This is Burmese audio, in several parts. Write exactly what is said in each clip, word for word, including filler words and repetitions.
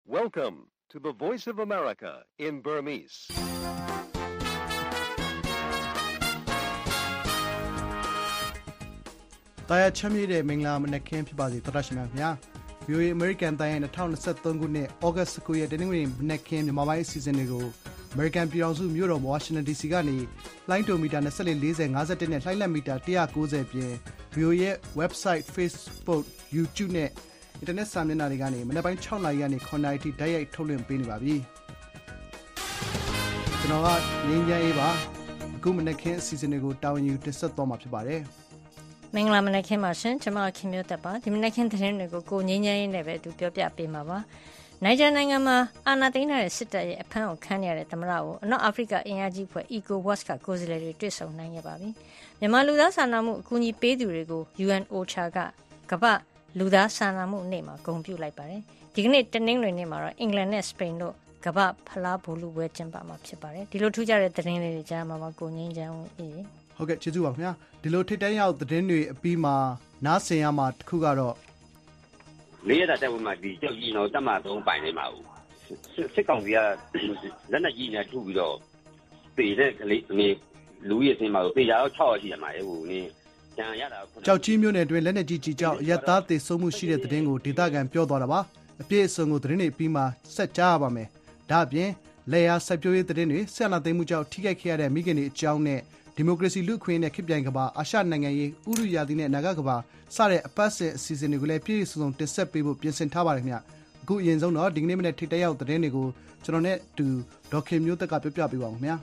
Welcome to the Voice of America in Burmese. Taya chamire mingla mane kem phibasi tadashima khya V O A American Taya twenty twenty-three ခုနှစ် August 9ရက်တနင်္ဂနွေမနက်ခင်းမြန်မာပိုင်းအစီအစဉ်တွေကို American ပြည်ထောင်စုမြို့တော် Washington D C ကနေလိုင်းတိုမီတာtwenty-four forty fiftyနဲ့လှိုင်းလက်မီတာone ninetyပြင် V O A ရဲ့ website Facebook YouTube နဲ့ internet စာမျက်နှာတွေကနေမနက်ပိုင်းsixနာရီကနေnineနာရီထိဓာတ်ရိုက်ထုတ်လွှင့်ပေးနေပါပြီကျွန်တော်ကငင်းချမ်းရေးပါအခုမနက်ခင်းအစီအစဉ်တွေကိုတာဝန်ယူတင်ဆက်သွားမှာဖြစ်ပါတယ်မင်္ဂလာမနက်ခင်းပါရှင်ကျွန်မခင်မျိုးသက်ပါဒီမနက်ခင်းသတင်းတွေကိုကိုငင်းချမ်းရေးနဲ့ပဲသူပြောပြပေးမှာပါနိုင်ဂျာနိုင်ငံမှာအာဏာသိမ်းတဲ့စစ်တပ်ရဲ့အဖမ်းကိုခံရတဲ့သမ္မတကိုအနောက်အာဖရိကအင်အားကြီးဖွဲ့ ECOWAS ကကိုယ်စားလှယ်တွေတွေ့ဆုံနိုင်ခဲ့ပါပြီမြန်မာလူသားစာနာမှုအကူအညီပေးသူတွေကို U N O C H A ကကမ္ဘာလူသားစာနာမှုနေ့မှာဂုဏ်ပြုလိုက်ပါတယ်ဒီကနေ့တနင်္ဂနွေနေ့မှာတော့အင်္ဂလန်နဲ့စပိန်တို့ကမ္ဘာဖလားဘောလုံးပွဲကျင်းပမှာဖြစ်ပါတယ်ဒီလိုထူးခြားတဲ့သတင်းလေးတွေကြားမှာပါကိုငင်းချမ်းအေးဟုတ်ကဲ့ကျေးဇူးပါခင်ဗျာဒီလိုထိတ်တန့်ရောက်သတင်းတွေအပြီးမှာနားဆင်ရမှာတစ်ခုကတော့လေးရတဲ့တက်ဝင်မှာဒီကြောက်ကြီးတော့တတ်မှသုံးပိုင်နေမှာဘူးစစ်ကောင်စီကလက်နက်ကြီးနဲ့ထုပြီးတော့ပေတဲ့ကလေးနေလူရည်စင်မှာပေကြတော့sixရက်ရှိရမှာလေဟိုနေကြံရတာကြောက်ကြီးမျိုးနဲ့အတွင်းလက်နက်ကြီးကြီးကြောက်ရက်သားသေဆုံးမှုရှိတဲ့သတင်းကိုဒေသခံပြောသွားတာပါအပြည့်အစုံကိုသတင်းတွေပြီးမှဆက်ကြားရပါမယ်ဒါအပြင်လေယာစိုက်ပျိုးရေးသတင်းတွေဆက်လာသိမ်းမှုကြောင့်ထိခိုက်ခဲ့ရတဲ့မိခင်တွေအကြောင်းနဲ့ဒီမိုကရေစီလူ့အခွင့်အရေးနဲ့ခေတ်ပြိုင်ကမ္ဘာအာရှနိုင်ငံရေးဥရုယာတီနဲ့နာဂကမ္ဘာစတဲ့အပတ်စဉ်အစီအစဉ်တွေကိုလည်းပြည့်စုံတင်ဆက်ပေးဖို့ပြင်ဆင်ထားပါတယ်ခင်ဗျအခုအရင်ဆုံးတော့ဒီကနေ့မနေ့ထိတက်ရောက်သတင်းတွေကိုကျွန်တော်နဲ့တူဒေါခင်မျိုးသက်ကပြောပြပေးပါဦးခင်ဗျာ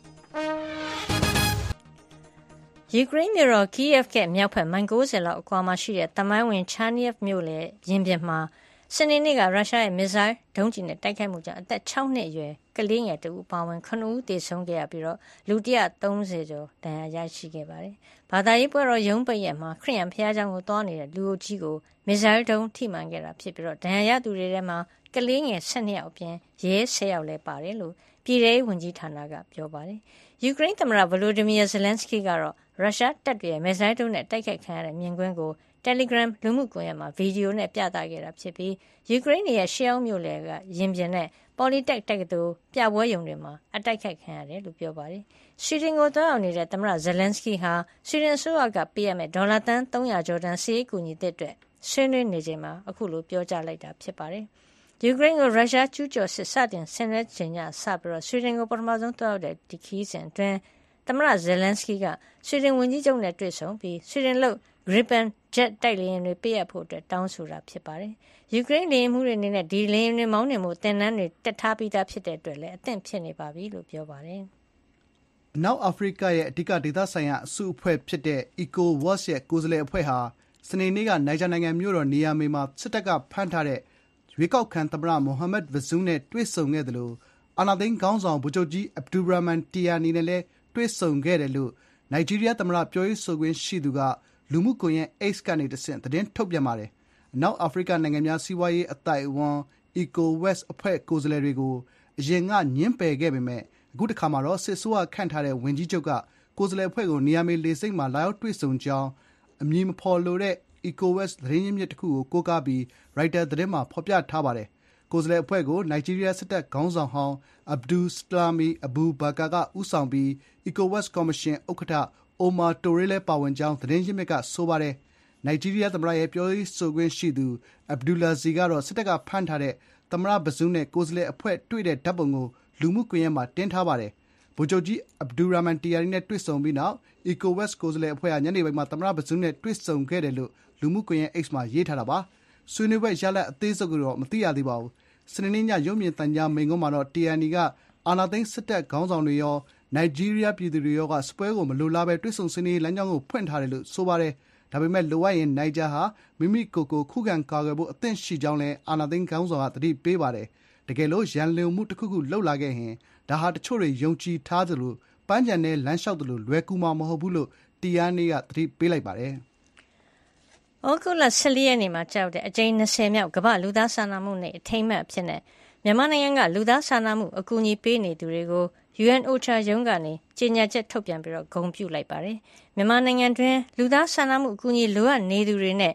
ယူကရိန်းမြို့တော် Kyiv ကမြောက်ဘက်မိုင်ninetyလောက်အကွာမှာရှိတဲ့တမိုင်းဝင် Chernihiv မြို့လေရင်ပြင်မှာစနေနေ့ကရုရှားရဲ့မစ်ဇိုင်းဒုံးကျည်နဲ့တိုက်ခိုက်မှုကြောင့်အသက်sixနှစ်အရွယ်ကလေးငယ်တဦးပါဝင်nineဦးသေဆုံးခဲ့ရပြီးတော့လူone hundred thirtyကျော်ဒဏ်ရာရရှိခဲ့ပါတယ်။ဘာသာရေးပွဲတော်ရုံးပိတ်ရက်မှာခရစ်ယာန်ဘုရားကျောင်းကိုသွားနေတဲ့လူအုပ်ကြီးကိုမစ်ဇိုင်းဒုံးထိမှန်ခဲ့တာဖြစ်ပြီးတော့ဒဏ်ရာရသူတွေထဲမှာကလေးငယ်twelveယောက်အပြင်ရဲtenယောက်လည်းပါတယ်လို့ပြည်ထောင်ဝန်ကြီးဌာနကပြောပါတယ်။ယူကရိန်းသမ္မတ Volodymyr Zelensky ကတော့ရုရှားတပ်တွေရဲ့မစ်ဇိုင်းဒုံးနဲ့တိုက်ခိုက်ခံရတဲ့မြင်ကွင်းကိုTelegram လူမှုကွန်ရက်မှာဗီဒီယိုနဲ့ပြသခဲ့တာဖြစ်ပြီးယူကရိန်းရဲ့ရှေးအောင်မြို့လယ်ကရင်ပြင်နဲ့ Polytech တက္ကသိုလ်ပြပွဲရုံတွေမှာအတိုက်ခိုက်ခံရတယ်လို့ပြောပါတယ်။ဆွီဒင်ကိုသွားရောက်နေတဲ့သမ္မတ Zelensky ဟာဆွီဒင်အစိုးရကပေးရမယ့်ဒေါ်လာသန်းthree hundredကျော်တန်စစ်ရေးကူညီတဲ့အတွက်ဆွေးနွေးနေချိန်မှာအခုလိုပြောကြားလိုက်တာဖြစ်ပါတယ်။ယူကရိန်းကိုရုရှားကျူးကျော်စစ်စတင်ဆင်နွှဲချိန်ကစပြီးတော့ဆွီဒင်ကိုပထမဆုံးသွားရောက်တဲ့ဒီခီးစဉ်အတွင်းသမ္မတ Zelensky ကဆွီဒင်ဝန်ကြီးချုပ်နဲ့တွေ့ဆုံပြီးဆွီဒင်လို့Gripen jet တိုက်လေယာဉ်တွေပေးအပ်ဖို့အတွက်တောင်းဆိုတာဖြစ်ပါတယ်။ယူကရိန်းလေယာဉ်မှုတွေအနေနဲ့ဒီလေယာဉ်တွေမောင်းနှင်မှုတင်နန်းတွေတက်ထားပြီးသားဖြစ်တဲ့အတွက်လည်းအသင့်ဖြစ်နေပါပြီလို့ပြောပါတယ်။အနောက်အာဖရိကရဲ့အဓိကဒေသဆိုင်ရာအစုအဖွဲ့ဖြစ်တဲ့ ECOWAS ရဲ့ကိုယ်စားလှယ်အဖွဲ့ဟာစနေနေ့ကနိုင်ဂျာနိုင်ငံမြို့တော်နီယာမေမှာစစ်တပ်ကဖမ်းထားတဲ့ရွေးကောက်ခံသမ္မတမိုဟာမက်ဗဇူးနဲ့တွေ့ဆုံခဲ့တယ်လို့အာဏာသိမ်းခေါင်းဆောင်ဗိုလ်ချုပ်ကြီးအဗ်ဒူရာမန်တီယာနီနဲ့လည်းတွေ့ဆုံခဲ့တယ်လို့နိုင်ဂျီးရီးယားသမ္မတပြောရေးဆိုခွင့်ရှိသူကလူမှုကွန်ရက် X ကနေတဆင့်သတင်းထုတ်ပြန်ပါတယ်။အနောက်အာဖရိကနိုင်ငံများစီးပွားရေးအသိုက်အဝန်း ECOWAS အဖွဲ့ကိုယ်စားလှယ်တွေကိုအရင်ကညှင်းပယ်ခဲ့ပေမဲ့အခုတစ်ခါမှာတော့စစ်ဆိုးကခန့်ထားတဲ့ဝန်ကြီးချုပ်ကကိုယ်စားလှယ်အဖွဲ့ကိုနေရာမေလေစိတ်မှာလာရောက်တွေ့ဆုံကြောင်းအမည်မဖော်လိုတဲ့ ECOWAS သတင်းရင်းမြစ်တစ်ခုကိုကိုးကားပြီး Reuters သတင်းမှာဖော်ပြထားပါတယ်။ကိုယ်စားလှယ်အဖွဲ့ကိုနိုင်ဂျီးရီးယားစစ်တပ်ခေါင်းဆောင်ဟောင်းအဗ်ဒူစလာမီအဘူဘာကာကဦးဆောင်ပြီး ECOWAS ကော်မရှင်ဥက္ကဋ္ဌအိုမာတိုရေးလည်းပါဝင်ကြောင်းသတင်းရင်းမြစ်ကဆိုပါတယ်။နိုင်ဂျီးရီးယားသမ္မတရဲ့ပြောရေးဆိုခွင့်ရှိသူအဗ်ဒူလာဇီကတော့စစ်တပ်ကဖမ်းထားတဲ့သမ္မတဘဇူးနဲ့ကိုယ်စားလှယ်အဖွဲ့တွေ့တဲ့ဓာတ်ပုံကိုလူမှုကွန်ရက်မှာတင်ထားပါတယ်။ဗိုလ်ချုပ်ကြီးအဗ်ဒူရာမန်တီယာရီနဲ့တွေ့ဆုံပြီးနောက် ECOWAS ကိုယ်စားလှယ်အဖွဲ့ကညနေပိုင်းမှာသမ္မတဘဇူးနဲ့တွေ့ဆုံခဲ့တယ်လို့လူမှုကွန်ရက် X မှာရေးထားတာပါ။ဆွေးနွေးပွဲရလဒ်အသေးစိတ်ကိုတော့မသိရသေးပါဘူး။စနေနေ့ညရုပ်မြင်သံကြားမိန့်ခွန်းမှာတော့တီယာနီကအာဏာသိမ်းစစ်တပ်ခေါင်းဆောင်တွေရောနိုင်ဂျီးရီးယားပြည်သူတွေရောကစပွဲကိုမလိုလားပဲတွေ့ဆုံဆွေးနွေးလမ်းကြောင်းကိုဖွင့်ထားတယ်လို့ဆိုပါတယ်။ဒါပေမဲ့လိုအပ်ရင်နိုင်ဂျာဟာမိမိကိုယ်ကိုခုခံကာကွယ်ဖို့အသင့်ရှိကြောင်းလည်းအာဏာသိမ်းခေါင်းဆောင်ကသတိပေးပါတယ်။တကယ်လို့ရန်လုံမှုတစ်ခုခုလှုပ်လာခဲ့ရင်ဒါဟာတချို့တွေယုံကြည်ထားသလိုပန်းချံနဲ့လမ်းလျှောက်သလိုလွယ်ကူမှာမဟုတ်ဘူးလို့တီယာနီကသတိပေးလိုက်ပါတယ်။ဩဂုတ်လfourteenရက်နေ့မှာကြောက်တဲ့အကြိမ်twentyမြောက်ကမ္ဘာလူသားစာနာမှုနေ့အထိမ်းအမှတ်အဖြစ်နဲ့မြန်မာနိုင်ငံကလူသားစာနာမှုအကူအညီပေးနေသူတွေကို U N O C H A ရုံးကနေကြေညာချက်ထုတ်ပြန်ပြီးတော့ဂုဏ်ပြုလိုက်ပါတယ်။မြန်မာနိုင်ငံတွင်းလူသားစာနာမှုအကူအညီလိုအပ်နေသူတွေနဲ့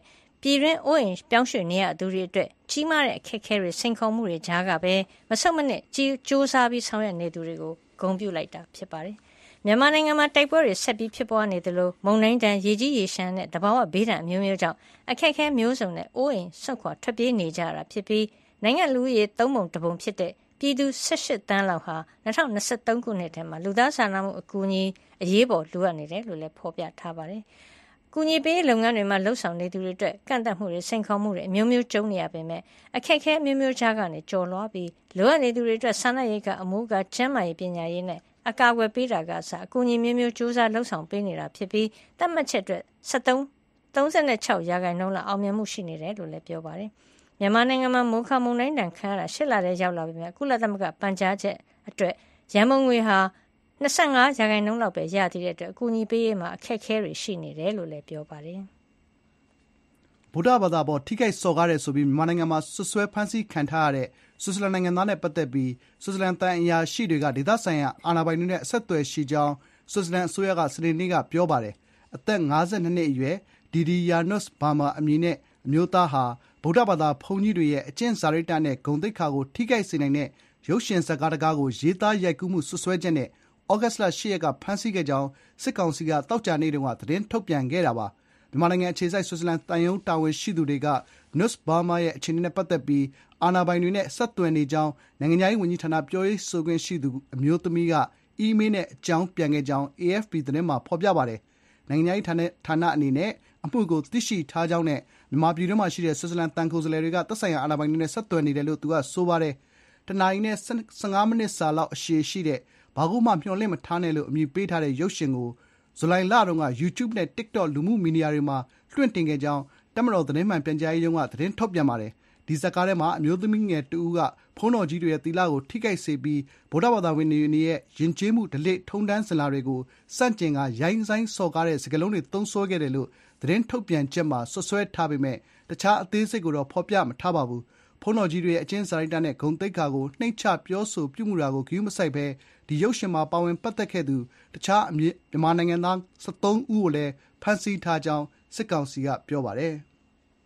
ပြည်တွင်းအိုးအိမ်ပြောင်းရွှေ့နေရသူတွေအတွက်ကြီးမားတဲ့အခက်အခဲတွေစိန်ခေါ်မှုတွေကြားကပဲမဆုတ်မနစ်ကြီးစူးစမ်းပြီးဆောင်ရွက်နေသူတွေကိုဂုဏ်ပြုလိုက်တာဖြစ်ပါတယ်။မြန်မာနိုင်ငံမှာတိုက်ပွဲတွေဆက်ပြီးဖြစ်ပွားနေသလိုမုန်တိုင်းတန်ရေကြီးရေရှမ်းနဲ့တဘာဝဘေးဒဏ်အမျိုးမျိုးကြောင့်အခက်အခဲမျိုးစုံနဲ့အိုးအိမ်ဆုတ်ခွာထွက်ပြေးနေကြတာဖြစ်ပြီးနိုင်ငံလူဦးရေသုံးပုံတစ်ပုံဖြစ်တဲ့ပြည်သူ၁၈တန်းလောက်ဟာ၂၀၂၃ခုနှစ်ထဲမှာလူသားစာနာမှုအကူအညီအရေးပေါ်လိုအပ်နေတယ်လို့လည်းဖော်ပြထားပါတယ်။ကူညီပေးလုပ်ငန်းတွေမှာလှုပ်ဆောင်နေသူတွေအတွက်ကန့်သတ်မှုတွေစိန်ခေါ်မှုတွေအမျိုးမျိုးကြုံနေရပေမဲ့အခက်အခဲအမျိုးမျိုးကြားကနေကျော်လွှားပြီးလိုအပ်နေသူတွေအတွက်စားနပ်ရိက္ခာအမိုးကကျန်းမာရေးပညာရေးနဲ့အကာအကွယ်ပေးတာကစားအကူအညီမျိုးမျိုးစူးစမ်းလှုပ်ဆောင်ပေးနေတာဖြစ်ပြီးသတ်မှတ်ချက်အတွက်၃၆ရာခိုင်နှုန်းလောက်အောင်မြင်မှုရှိနေတယ်လို့လည်းပြောပါတယ်။မြန်မာနိုင်ငံမှာမိုးခါမုန်တိုင်းတန်ခံရတာရှစ်လတဲ့ရောက်လာပြီမြတ်ကုလသမဂ္ဂပန်ကြားချက်အတွက်ရန်မုံငွေဟာ၂၅ရာခိုင်နှုန်းလောက်ပဲရသေးတဲ့အတွက်အကူအညီပေးရေးမှာအခက်အခဲတွေရှိနေတယ်လို့လည်းပြောပါတယ်။ဗုဒ္ဓဘာသာပေါ်ထိခိုက်စော်ကားတဲ့ဆိုပြီးမြန်မာနိုင်ငံမှာဆွဆွဲဖမ်းဆီးခံထားရတဲ့ဆွစ်ဇာလန်နိုင်ငံသားနဲ့ပတ်သက်ပြီးဆွစ်ဇာလန်တန်အရာရှိတွေကဒေသဆိုင်ရာအာဏာပိုင်တွေနဲ့အဆက်အသွယ်ရှိကြောင်းဆွစ်ဇာလန်အစိုးရကစနေနေ့ကပြောပါတယ်။အသက်၅၂နှစ်အရွယ်ဒီဒီယာနွတ်ဘာမာအမည်နဲ့အမျိုးသားဟာဗုဒ္ဓဘာသာဘုန်းကြီးတွေရဲ့အကျင့်စာရိတ္တနဲ့ဂုဏ်သိက္ခာကိုထိခိုက်စေနိုင်တဲ့ရုပ်ရှင်ဇာတ်ကားတကားကိုရေးသားရိုက်ကူးမှုဆွဆွဲချက်နဲ့ဩဂတ်စ်လ၈ရက်ကဖမ်းဆီးခဲ့ကြောင်းစစ်ကောင်စီကတောက်ကြနေ့တုန်းကသတင်းထုတ်ပြန်ခဲ့တာပါမြန်မာနိုင်ငံအခြေစိုက်ဆွစ်ဇာလန်တန်ယုံတာဝန်ရှိသူတွေကနွတ်ဘာမာရဲ့အခြေအနေနဲ့ပတ်သက်ပြီးအာဏာပိုင်တွေနဲ့ဆက်သွယ်နေကြောင်းနိုင်ငံခြားရေးဝန်ကြီးဌာနပြောရေးဆိုခွင့်ရှိသူအမျိုးသမီးကအီးမေးလ်နဲ့အကြောင်းပြန်ခဲ့ကြောင်း အေအက်ဖ်ပီ သတင်းမှာဖော်ပြပါတယ်နိုင်ငံခြားရေးဌာနဌာနအနေနဲ့အမှုကိုသိရှိထားကြောင်းနဲ့မြန်မာပြည်တွင်းမှာရှိတဲ့ဆွစ်ဇာလန်တန်ကိုယ်စားလှယ်တွေကသက်ဆိုင်ရာအာဏာပိုင်တွေနဲ့ဆက်သွယ်နေတယ်လို့သူကဆိုပါတယ်တနာရီနဲ့၁၅မိနစ်စာလောက်အရှည်ရှိတဲ့ဘာကူမှမျှော်လင့်မထားနဲ့လို့အမည်ပေးထားတဲ့ရုပ်ရှင်ကိုဇူလိုင်လတုန်းက YouTube နဲ့ TikTok လူမှုမီဒီယာတွေမှာလွှင့်တင်ခဲ့ကြောင်းတပ်မတော်သတင်းမှန်ပြန်ကြားရေးရုံးကသတင်းထုတ်ပြန်ပါတယ်။ဒီဇာတ်ကားထဲမှာအမျိုးသမီးငယ်တဦးကဘုန်းတော်ကြီးတွေရဲ့သီလကိုထိခိုက်စေပြီးဗုဒ္ဓဘာသာဝင်တွေရဲ့ယဉ်ကျေးမှုဓလေ့ထုံးတမ်းစဉ်လာတွေကိုစန့်ကျင်ကရိုင်းစိုင်းစော်ကားတဲ့စကားလုံးတွေသုံးစွဲခဲ့တယ်လို့သတင်းထုတ်ပြန်ချက်မှာဆွဆွဲထားပေမဲ့တခြားအသေးစိတ်ကိုတော့ဖော်ပြမထားပါဘူး။ဘုန်းတော်ကြီးတွေရဲ့အကျင့်စာရိတ္တနဲ့ဂုဏ်သိက္ခာကိုနှိမ့်ချပြောဆိုပြုမှုတာကိုဂရုမစိုက်ဘဲဒီရုပ်ရှင်မှာပါဝင်ပတ်သက်ခဲ့သူတခြားမြန်မာနိုင်ငံသား၁၃ဦးကိုလည်းဖမ်းဆီးထားကြောင်းစစ်ကောင်စီကပြောပါတယ်။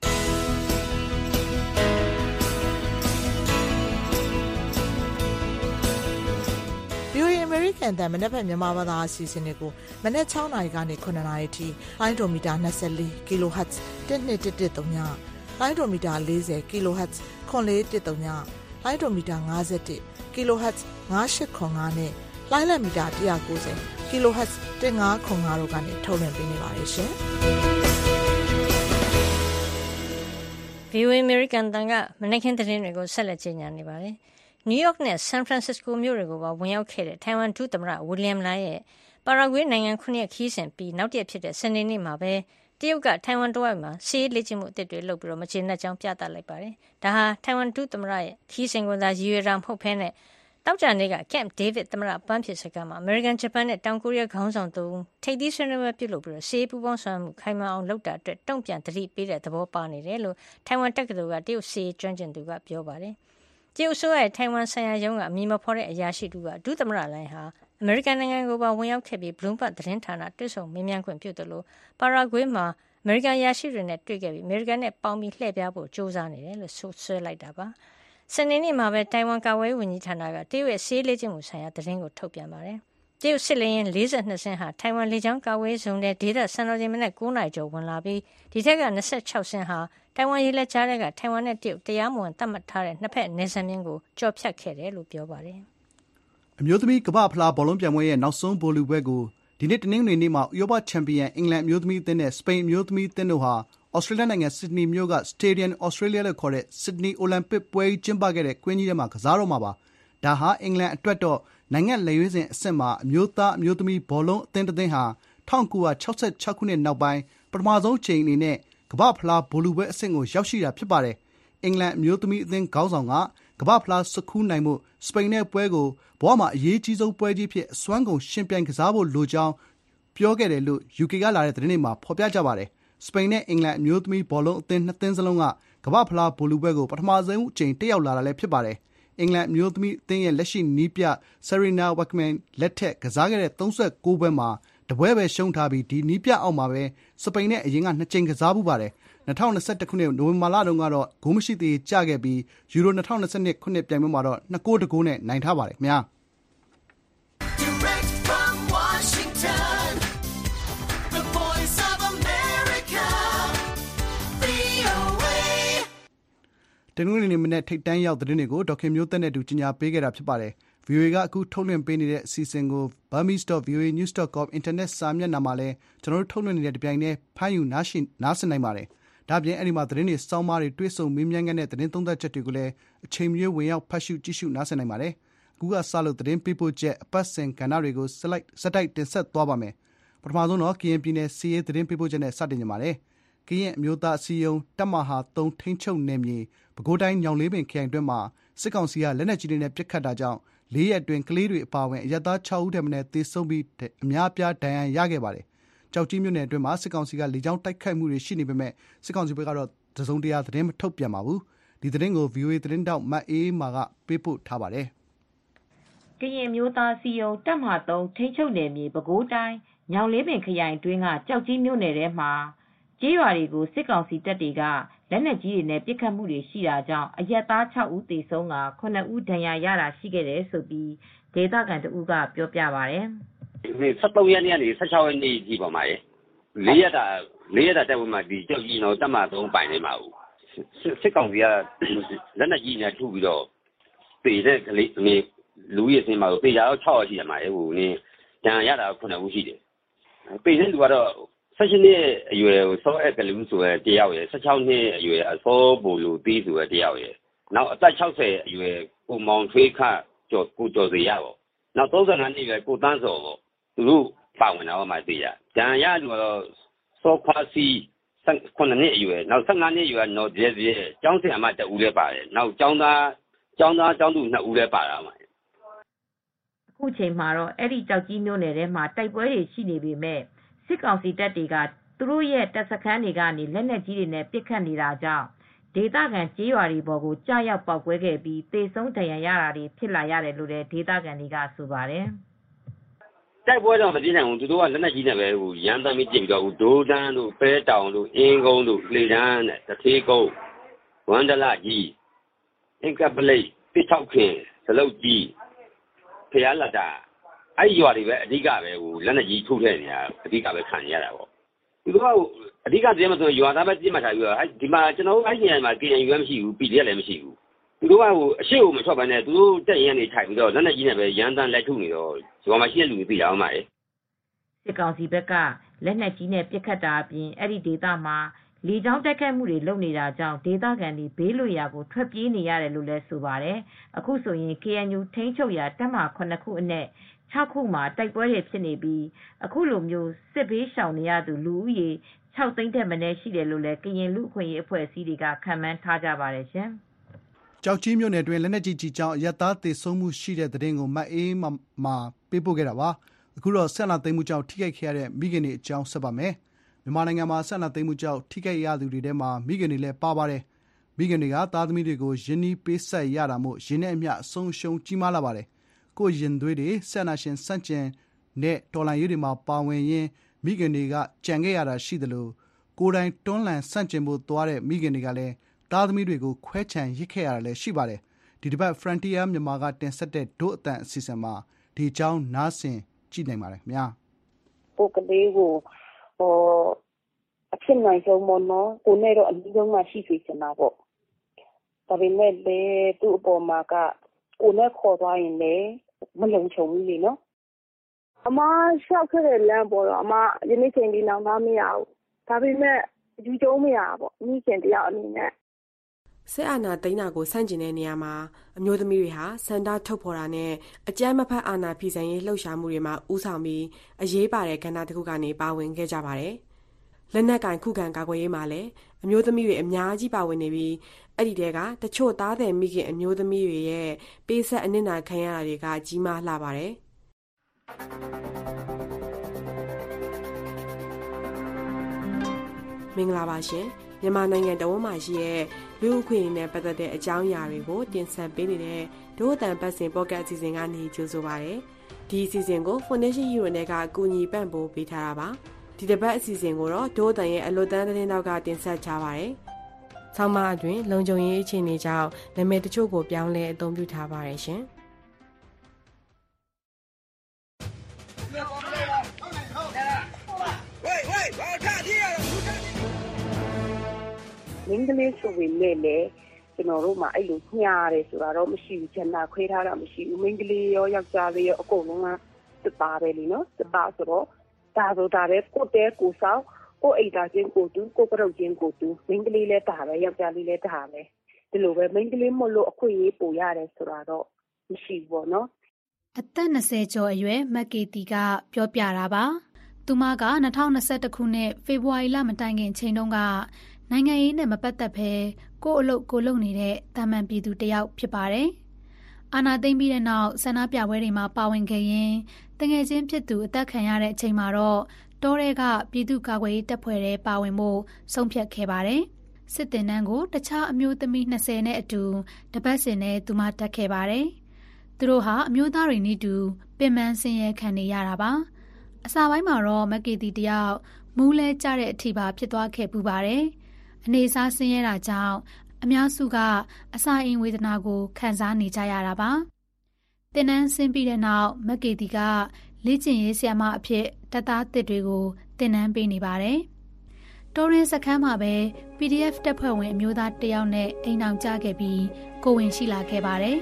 VOA American တန်မနေ့ဖက်မြန်မာဘာသာအစီအစဉ်တွေကိုမနေ့၆နာရီကနေ၇နာရီထိလိုင်းဒိုမီတာ၂၄ kHz တစ်နှစ်တစ်တစ်သုံးညလိုင်းဒိုမီတာ၄၀ kHz ခွန်လေးတစ်သုံးညလိုင်းဒိုမီတာ၅၁ kHz ၅၈ခွန်၅နဲ့လိုင်းလက်မီတာ၁၉၀ kHz ၁၅ခွန်၅တို့ကနေထုတ်လွှင့်ပေးနေပါတယ်ရှင်။ဗွီအိုအေ American တန်ကမနေ့ကသတင်းတွေကိုဆက်လက်ကြေညာနေပါတယ်။ နယူးယောက်နဲ့ဆန်ဖရန်စစ္စကိုမြို့တွေကိုပါဝင်ရောက်ခဲ့တဲ့ထိုင်ဝမ်ဒုသမ္မတဝီလျံလာရဲ့ပါရာဂွေးနိုင်ငံခုနှစ်ခရီးစဉ်ပြီးနောက်တရက်ဖြစ်တဲ့စနေနေ့မှာပဲတရုတ်ကထိုင်ဝမ်တဝိုက်မှာစစ်ရေးလေ့ကျင့်မှုအသစ်တွေလုပ်ပြီးတော့မကျေနပ်ကြောင်းပြသလိုက်ပါတယ်။ဒါဟာထိုင်ဝမ်ဒုသမ္မတရဲ့ခရီးစဉ်ကိုသာရည်ရွယ်တာမဟုတ်ဘဲနဲ့တောက်ကြနေ့က Camp David သမ္မတပန်းဖြစ်စကားမှာအမေရိကန်ဂျပန်နဲ့တောင်ကိုရီးယားခေါင်းဆောင်တို့ထိပ်သီးဆွေးနွေးပွဲပြုလုပ်ပြီးတော့စစ်ရေးပူးပေါင်းဆောင်ရွက်မှုခိုင်မာအောင်လုပ်တာအတွက်တုံ့ပြန်သတိပေးတဲ့သဘောပါနေတယ်လို့ထိုင်ဝမ်တက္ကသိုလ်ကတရုတ်စစ်ရေးကျွမ်းကျင်သူကပြောပါတယ်။တရုတ်အစိုးရရဲ့ထိုင်ဝမ်ဆိုင်ရာရုံးကအမည်မဖော်တဲ့အရာရှိတူကဒုသမ္မတလိုင်းဟာအမေရိကန်နိုင်ငံကိုပါဝင်ရောက်ခဲ့ပြီးဘလူးဘတ်သတင်းဌာနတွေ့ဆုံမေးမြန်းခွင့်ပြုတယ်လို့ပါရာဂွေးမှာအမေရိကန်ရာရှိတွေနဲ့တွေ့ခဲ့ပြီးအမေရိကန်နဲ့ပေါင်းပြီးလှည့်ပြဖို့ကြိုးစားနေတယ်လို့ဆိုဆွဲလိုက်တာပါ။စနေနေ့မှာပဲတိုင်ဝမ်ကာကွယ်ရေးဝန်ကြီးဌာနကတရုတ်ရဲ့စစ်ရေးလေ့ကျင့်မှုဆိုင်ရာသတင်းကိုထုတ်ပြန်ပါတယ်။တရုတ်စစ်လေယာဉ်၄၂စင်းဟာထိုင်ဝမ်လေကြောင်းကာကွယ်ရေးဇုံထဲဒေသစံတော်ချိန်မနက်၉နာရီကျော်ဝင်လာပြီးဒီထက်က၂၆စင်းဟာတိုင်ဝမ်ရေလက်ကြားထဲကထိုင်ဝမ်နဲ့တရုတ်တရားမဝင်သတ်မှတ်ထားတဲ့နှစ်ဖက်နယ်စပ်မျဉ်းကိုကျော်ဖြတ်ခဲ့တယ်လို့ပြောပါတယ်။အမျိုးသမီးကမ္ဘာ့ဖလားဘောလုံးပြိုင်ပွဲရဲ့နောက်ဆုံးဗိုလ်လုပွဲကိုဒီနေ့တနင်္ဂနွေနေ့မှာဥရောပချန်ပီယံအင်္ဂလန်အမျိုးသမီးအသင်းနဲ့စပိန်အမျိုးသမီးအသင်းတို့ဟာဩစတြေးလျနိုင်ငံဆစ်ဒနီမြို့က Stadium Australia လို့ခေါ်တဲ့ Sydney Olympic ပွဲကြီးကျင်းပခဲ့တဲ့ကွင်းကြီးထဲမှာကစားတော့မှာပါ။ဒါဟာအင်္ဂလန်အတွက်တော့နိုင်ငံလက်ရွေးစင်အဆင့်မှာအမျိုးသားအမျိုးသမီးဘောလုံးအသင်းတစ်သင်းဟာ၁၉၆၆ခုနှစ်နောက်ပိုင်းပထမဆုံးချိန်အနေနဲ့ကမ္ဘာ့ဖလားဗိုလ်လုပွဲအဆင့်ကိုရောက်ရှိတာဖြစ်ပါတယ်။အင်္ဂလန်အမျိုးသမီးအသင်းခေါင်းဆောင်ကကမ္ဘာ့ဖလားဆွတ်ခူးနိုင်မှုစပိန်နဲ့ပွဲကိုဘဝမှာအရေးကြီးဆုံးပွဲကြီးဖြစ်အစွမ်းကုန်ရှင်ပြိုင်ကစားဖို့လိုကြောင်းပြောခဲ့တယ်လို့ ယူကေကလာတဲ့သတင်းတွေမှာဖော်ပြကြပါတယ်။စပိန်နဲ့အင်္ဂလန်အမျိုးသမီးဘောလုံးအသင်းနှစ်သင်းစလုံးကကမ္ဘာ့ဖလားဗိုလ်လုပွဲကိုပထမဆုံးအကြိမ်တက်ရောက်လာတာလည်းဖြစ်ပါတယ်။အင်္ဂလန်အမျိုးသမီးအသင်းရဲ့လက်ရှိနီးပြဆရီနာဝက်မန်လက်ထက်ကစားခဲ့တဲ့၃၉ပွဲမှာတပွဲပဲရှုံးထားပြီးဒီနီးပြအောက်မှာပဲစပိန်နဲ့အရင်ကနှစ်ကြိမ်ကစားမှုပါတယ်။၂၀၂၁ ခုနှစ်နိုဝင်ဘာလတုန်းကတော့ဂိုးမရှိသေးကျခဲ့ပြီးယူရို၂၀၂၂ ခုနှစ်ပြိုင်ပွဲမှာတော့နှစ်ဂိုးတစ်ဂိုးနဲ့နိုင်ထားပါတယ်ခင်ဗျာတနင်္ဂနွေနေ့မနေ့ထိပ်တန်းရောက်သတင်းတွေကိုဒေါက်ခင်မျိုးသက်နဲ့အတူကြီးညာပေးခဲ့တာဖြစ်ပါတယ်။ဗီအိုအေကအခုထုတ်လွှင့်ပေးနေတဲ့အစီအစဉ်ကို burmese dot v o a news dot com အင်တာနက်စာမျက်နှာမှာလည်းကျွန်တော်တို့ထုတ်လွှင့်နေတဲ့တပြိုင်တည်းဖမ်းယူနားရှိနားဆင်နိုင်ပါတယ်။ဒါ့အပြင်အဲ့ဒီမှာသတင်းတွေစောင်းမားတွေတွေ့ဆုံမေးမြန်းတဲ့သတင်းသုံးသပ်ချက်တွေကိုလည်းအချိန်မရွေးဝင်ရောက်ဖတ်ရှုကြည့်ရှုနားဆင်နိုင်ပါတယ်။အခုကစလို့သတင်းပေးပို့ချက်အပတ်စဉ်ကဏ္ဍတွေကိုဆက်လိုက်စက်တိုက်တင်ဆက်သွားပါမယ်။ပထမဆုံးတော့ကရင်ပြည်နယ်စီရေးသတင်းပေးပို့ချက်နဲ့စတင်ကြပါမယ်။ကရင်အမျိုးသားအစည်းအရုံးတပ်မဟာသုံးထိန်းချုပ်နယ်မြေပဲခူးတိုင်းညောင်လေးပင်ခရိုင်တွင်းမှာစစ်ကောင်စီကလက်နက်ကြီးတွေနဲ့ပစ်ခတ်တာကြောင့်လေးရက်အတွင်းကလေးတွေအပါအဝင်အရပ်သားခြောက်ဦးထက်မနည်းသေဆုံးပြီးအများအပြားဒဏ်ရာရခဲ့ပါတယ်။ကြောက်ကြီးမြို့နယ်အတွင်းမှာစစ်ကောင်စီကလေကြောင်းတိုက်ခိုက်မှုတွေရှိနေပေမဲ့စစ်ကောင်စီဘက်ကတော့တစုံတရာသတင်းမထုတ်ပြန်ပါဘူး။ဒီသတင်းကို ဗီအိုအေ သတင်းတောက်မတ်အေးမာကပေးပို့ထားပါတယ်။ကရင်မျိုးသားစီယုံတပ်မဟာသုံးထိန်းချုပ်နယ်မြေပဲခူးတိုင်းညောင်လေးပင်ခရိုင်အတွင်းကကြောက်ကြီးမြို့နယ်ထဲမှာကျေးရွာတွေကိုစစ်ကောင်စီတပ်တွေကလက်နက်ကြီးတွေနဲ့ပစ်ခတ်မှုတွေရှိတာကြောင့်အရပ်သားခြောက်ဦးသေဆုံးကခုနှစ်ဦးဒဏ်ရာရတာရှိခဲ့တယ်လို့ဒေသခံတဦးကပြောပြပါတယ်။၁၃ရက်နေ့ကနေ၁၆ရက်နေ့ကြီးပါမှာရေ။လေးရက်တာလေးရက်တာတက်ဝင်မှာဒီကြောက်ကြီးတော့တပ်မသုံးပိုင်နေမှာဘူး။စစ်ကောင်စီကလက်နက်ကြီးနဲ့ထုပြီးတော့ပေတဲ့ကလေးနေလူရည်စင်မှာပေကြတော့၆ရက်ရှိတယ်မှာရေဟိုနေဒဏ်ရာရတာခုနှစ်ဦးရှိတယ်။ပေတဲ့လူကတော့၁၈နှစ်အရွယ်စောအက်ကလူဆိုရတယောက်ရယ်၁၆နှစ်အရွယ်အစောဘူလူသီးဆိုရတယောက်ရယ်နောက်အသက်၆၀အရွယ်ကိုမောင်ထွေးခကျော်ကိုကျော်စီရပေါ့နောက်၃၅နှစ်အရွယ်ကိုတန်းစော်ပေါ့သူတို့ပါဝင်တော့မှသိရဒဏ်ရာလူတော့စောခွာစီခုနှစ်အရွယ်နောက်၁၅နှစ်အရွယ်တော့ဒီဒီကျောင်းဆရာမတဦးလည်းပါတယ်နောက်ကျောင်းသားကျောင်းသားကျောင်းသူနှစ်ဦးလည်းပါတာမှာအခုချိန်မှာတော့အဲ့ဒီကြောက်ကြီးမျိုးနယ်ထဲမှာတိုက်ပွဲတွေရှိနေပေမဲ့စစ်ကောင်စီတပ်တွေကသူတို့ရဲ့တပ်စခန်းတွေကနေလက်နက်ကြီးတွေနဲ့ပစ်ခတ်နေတာကြောင့်ဒေသခံကြေးရွာတွေပေါ်ကိုကြားရောက်ပေါက်ကွဲခဲ့ပြီးသေဆုံးဒဏ်ရာရတာတွေဖြစ်လာရတယ်လို့လည်းဒေသခံတွေကဆိုပါတယ်။တိုက်ပွဲတော့မပြင်းနိုင်ဘူးသူတို့ကလက်နက်ကြီးနဲ့ပဲဟိုရန်တမ်းပြီးကြည့်ပြီးတော့ဟိုဒိုးတန်းတို့ပဲတောင်တို့အင်းကုန်းတို့လေတန်းနဲ့တထေးကုန်းဝန္ဒလကြီးအင်ကပလိတ်ပိထောက်ခင်သလုတ်ကြီးဖျားလက်တာအဲ့ရွာတွေပဲအဓိကပဲဟိုလက်နက်ကြီးထုတ်ခဲ့နေတာအဓိကပဲခံရတာပေါ့သူတို့ကအဓိကတည်းကဆိုရွာသားပဲပြစ်မှတ်ထားပြီးတော့ဒီမှာကျွန်တော်တို့အဲ့ဒီနေရာမှာ K N U လည်းမရှိဘူး P D F လည်းမရှိဘူးသူတို့ကဟိုအရှိကိုမထွက်ဘဲနဲ့သူတို့တက်ရင်နေထိုင်ပြီးတော့လက်နက်ကြီးနဲ့ပဲရန်တမ်းလက်ထုတ်နေတော့ရွာမှာရှိတဲ့လူတွေသိအောင်ပါလေစစ်ကောင်စီဘက်ကလက်နက်ကြီးနဲ့ပစ်ခတ်တာအပြင်အဲ့ဒီဒေသမှာလေကြောင်းတိုက်ခိုက်မှုတွေလုပ်နေတာကြောင့်ဒေသခံတွေဘေးလွတ်ရာကိုထွက်ပြေးနေရတယ်လို့လည်းဆိုပါတယ်အခုဆိုရင် K N U ထိန်းချုပ်ရာတပ်မဟာခုနှစ်ခုအနက်၆ခုမှာတိုက်ပွဲတွေဖြစ်နေပြီးအခုလိုမျိုးစစ်ဘေးရှောင်နေရသူလူဦးရေ၆သိန်းထက်မနည်းရှိတယ်လို့လည်းကရင်လူ့အခွင့်အရေးအဖွဲ့အစည်းတွေကခန့်မှန်းထားကြပါတယ်ရှင်။ကြောက်ကြီးမြို့နယ်တွင်လက်နက်ကြီးကြီးကြောင့်ရပ်သားသေဆုံးမှုရှိတဲ့တဲ့င်းကိုမတ်အေးမှာပေးပို့ခဲ့တာပါ။အခုတော့ဆက်လာသိမ်းမှုကြောင့်ထိခိုက်ခဲ့ရတဲ့မိခင်တွေအကြောင်းဆက်ပါမယ်။မြန်မာနိုင်ငံမှာဆက်လာသိမ်းမှုကြောင့်ထိခိုက်ရသူတွေထဲမှာမိခင်တွေလည်းပါပါတယ်။မိခင်တွေကသားသမီးတွေကိုရင်းနှီးပေးဆက်ရတာမို့ရင်းနဲ့အမျှအဆုံးရှုံးကြီးမားလာပါတယ်။ကိုရင်သွေးတွေဆက်နာရှင်စန့်ကျင်နဲ့တော်လန်ရေးတွေမှာပါဝင်ရင်းမိခင်တွေကကြံခဲ့ရတာရှိသလိုကိုယ်တိုင်တွန်းလှန်စန့်ကျင်ဖို့သွားတဲ့မိခင်တွေကလည်းသားသမီးတွေကိုခွဲခြံရစ်ခဲ့ရတာလည်းရှိပါတယ်။ဒီတစ်ပတ် Frontier မြန်မာကတင်ဆက်တဲ့ဒို့အတန်အစီအစဉ်မှာဒီအကြောင်းနားဆင်ကြည့်နိုင်ပါတယ်ခင်ဗျာ။ကိုကလေးကိုဟိုအဖြစ်နိုင်ဆုံးမနော်ကိုနဲ့တော့အနည်းဆုံးမှရှိစေချင်တာပေါ့။ဒါပေမဲ့လေသူ့အပေါ်မှာကကိုနဲ့ခေါ်သွားရင်လည်းမလုံခြုံဘူးလေနော်အမရှောက်ခဲ့တဲ့လမ်းပေါ်တော့အမယနေ့ချိန်ဒီနောက်သားမရဘူးဒါပေမဲ့ယူကျုံးမရပေါ့မိခင်တယောက်အနေနဲ့စစ်အာဏာသိမ်းတာကိုဆန့်ကျင်တဲ့နေရာမှာအမျိုးသမီးတွေဟာစန္ဒထုတ်ဖော်တာနဲ့အကြမ်းမဖက်အာဏာဖီဆန်ရေးလှုပ်ရှားမှုတွေမှာဦးဆောင်ပြီးအရေးပါတဲ့ကဏ္ဍတစ်ခုကနေပါဝင်ခဲ့ကြပါတယ်လက်နက်ကင်ခုခံကာကွယ်ရေးမှာလည်းအမျိုးသမီးတွေအများကြီးပါဝင်နေပြီးအဲ့ဒီတဲကတချို့သားတဲ့မိခင်အမျိုးသမီးတွေရဲ့ပေးဆက်အနစ်နာခံရတာတွေကကြီးမားလှပါတယ်မင်္ဂလာပါရှင်မြန်မာနိုင်ငံတဝန်းမှာရှိတဲ့လူ့အခွင့်အရေးနဲ့ပတ်သက်တဲ့အကြောင်းအရာတွေကိုတင်ဆက်ပေးနေတဲ့ဒို့အတန်ပတ်စဉ်ပေါ့ကတ်အစီအစဉ်ကနေကြိုဆိုပါရစေဒီအစီအစဉ်ကို Foundation Hero နဲ့ကအကူအညီပံ့ပိုးပေးထားတာပါဒီတစ်ပတ်အစီအစဉ်ကိုတော့ဒိုးတန်ရဲ့အလွတ်တန်းသတင်းတောက်ကတင်ဆက်ကြပါရယ်။ဆောင်းပါးအတွင်းလုံခြုံရေးအခြေအနေကြောင့်နာမည်တချို့ကိုပြောင်းလဲအသုံးပြုထားပါရရှင်။မင်္ဂလေးဆိုပေမဲ့လည်းကျွန်တော်တို့မှာအဲ့လိုညှားတယ်ဆိုတာတော့မရှိဘူးဂျန်နာခွဲထားတာမရှိဘူးမင်္ဂလေးရောယောက်ျားလေးရောအကုန်လုံးကစပါပဲလीနော်စပါဆိုတော့ဒါဆိုတာပဲကိုတဲကိုဆောင်ကိုအိတ်တာချင်းကိုတူကိုကရုတ်ချင်းကိုတူမင်္ဂလေးလည်းဒါပဲယောက်ျားလေးလည်းဒါပဲဒီလိုပဲမင်္ဂလေးမလို့အခွင့်အရေးပိုရတယ်ဆိုတာတော့မရှိဘူးပေါ့နော်အသက်၂၀ကျော်အရွယ်မက်ကေတီကပြောပြတာပါသူမက၂၀၂၁ခုနှစ်ဖေဖော်ဝါရီလမတိုင်ခင်ချိန်တုန်းကနိုင်ငံရေးနဲ့မပတ်သက်ဘဲကိုယ့်အလုပ်ကိုလုပ်နေတဲ့တာမန်ပြည်သူတစ်ယောက်ဖြစ်ပါတယ်။အာဏာသိမ်းပြီးတဲ့နောက်ဆန္ဒပြပွဲတွေမှာပါဝင်ခဲ့ရင်တငယ်ချင်းဖြစ်သူအသက်ခံရတဲ့အချိန်မှာတော့တောထဲကပြည်သူ့ကာကွယ်ရေးတပ်ဖွဲ့တွေပါဝင်ဖို့ဆုံးဖြတ်ခဲ့ပါတယ်။စစ်တင်တန်းကိုတခြားအမျိုးသမီး၂၀နဲ့အတူတပတ်စဉ်နဲ့သူမတက်ခဲ့ပါတယ်။သူတို့ဟာအမျိုးသားတွေနည်းတူပင်ပန်းဆင်းရဲခံနေရတာပါ။အစာပိုင်းမှာတော့မက်ကေတီတယောက်မူးလဲကျတဲ့အထိပါဖြစ်သွားခဲ့ပူပါတယ်။အနေစားဆင်းရဲတာကြောင့်အများစုကအစာအိမ်ဝေဒနာကိုခံစားနေကြရတာပါ။တင်နန်းဆင်းပြီးတဲ့နောက်မက်ကေတီကလေ့ကျင့်ရေးဆရာမအဖြစ်တပ်သားသစ်တွေကိုတင်နန်းပေးနေပါတယ်။တော်ရင်စခန်းမှာပဲ ပီဒီအက်ဖ် တပ်ဖွဲ့ဝင်အမျိုးသားတစ်ယောက်နဲ့အိမ်အောင်ကြခဲ့ပြီးကိုဝင်ရှိလာခဲ့ပါတယ်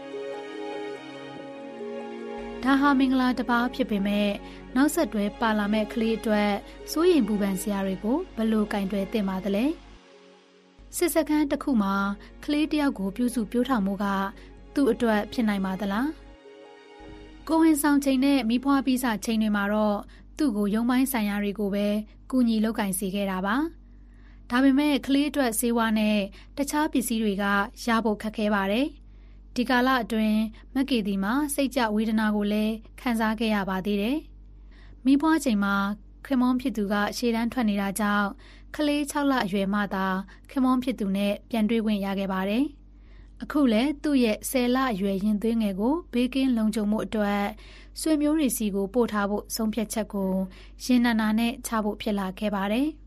။ဒါဟာမင်္ဂလာတစ်ပါးဖြစ်ပေမဲ့နောက်ဆက်တွဲပါလာမဲ့ကလေးအတွက်စိုးရိမ်ပူပန်စရာတွေကိုဘယ်လိုကင်တွယ်သင့်ပါသလဲ။စစ်စခန်းတစ်ခုမှာကလေးတယောက်ကိုပြုစုပြောထောင်မှုကသူ့အတွက်ဖြစ်နိုင်ပါသလား။ကိုဝင်ဆောင်ချိန်နဲ့မိဖွားပြီးစချိန်တွေမှာတော့သူ့ကိုရုံပိုင်းဆိုင်ရာတွေကိုပဲကူညီလုပ်ကင်စေခဲ့တာပါ။ဒါပေမဲ့ကလေးအတွက်ဆေးဝါးနဲ့တခြားပစ္စည်းတွေကရဖို့ခက်ခဲပါတယ်။ဒီကာလအတွင်းမက်ကေတီမှာစိတ်ကြဝေဒနာကိုလည်းခံစားခဲ့ရပါသေးတယ်။မိဖွားချိန်မှာခင်မွန်းဖြစ်သူကရှေ့တန်းထွက်နေတာကြောင့်ကလေး၆လအရွယ်မှသာခင်မွန်းဖြစ်သူနဲ့ပြန်တွေ့ခွင့်ရခဲ့ပါတယ်။အခုလည်းသူ့ရဲ့၁၀လအရွယ်ရင်သွေးငယ်ကိုဘေးကင်းလုံခြုံမှုအတွက်ဆွေမျိုးတွေစီကိုပို့ထားဖို့ဆုံးဖြတ်ချက်ကိုရင်နာနာနဲ့ချဖို့ဖြစ်လာခဲ့ပါတယ်။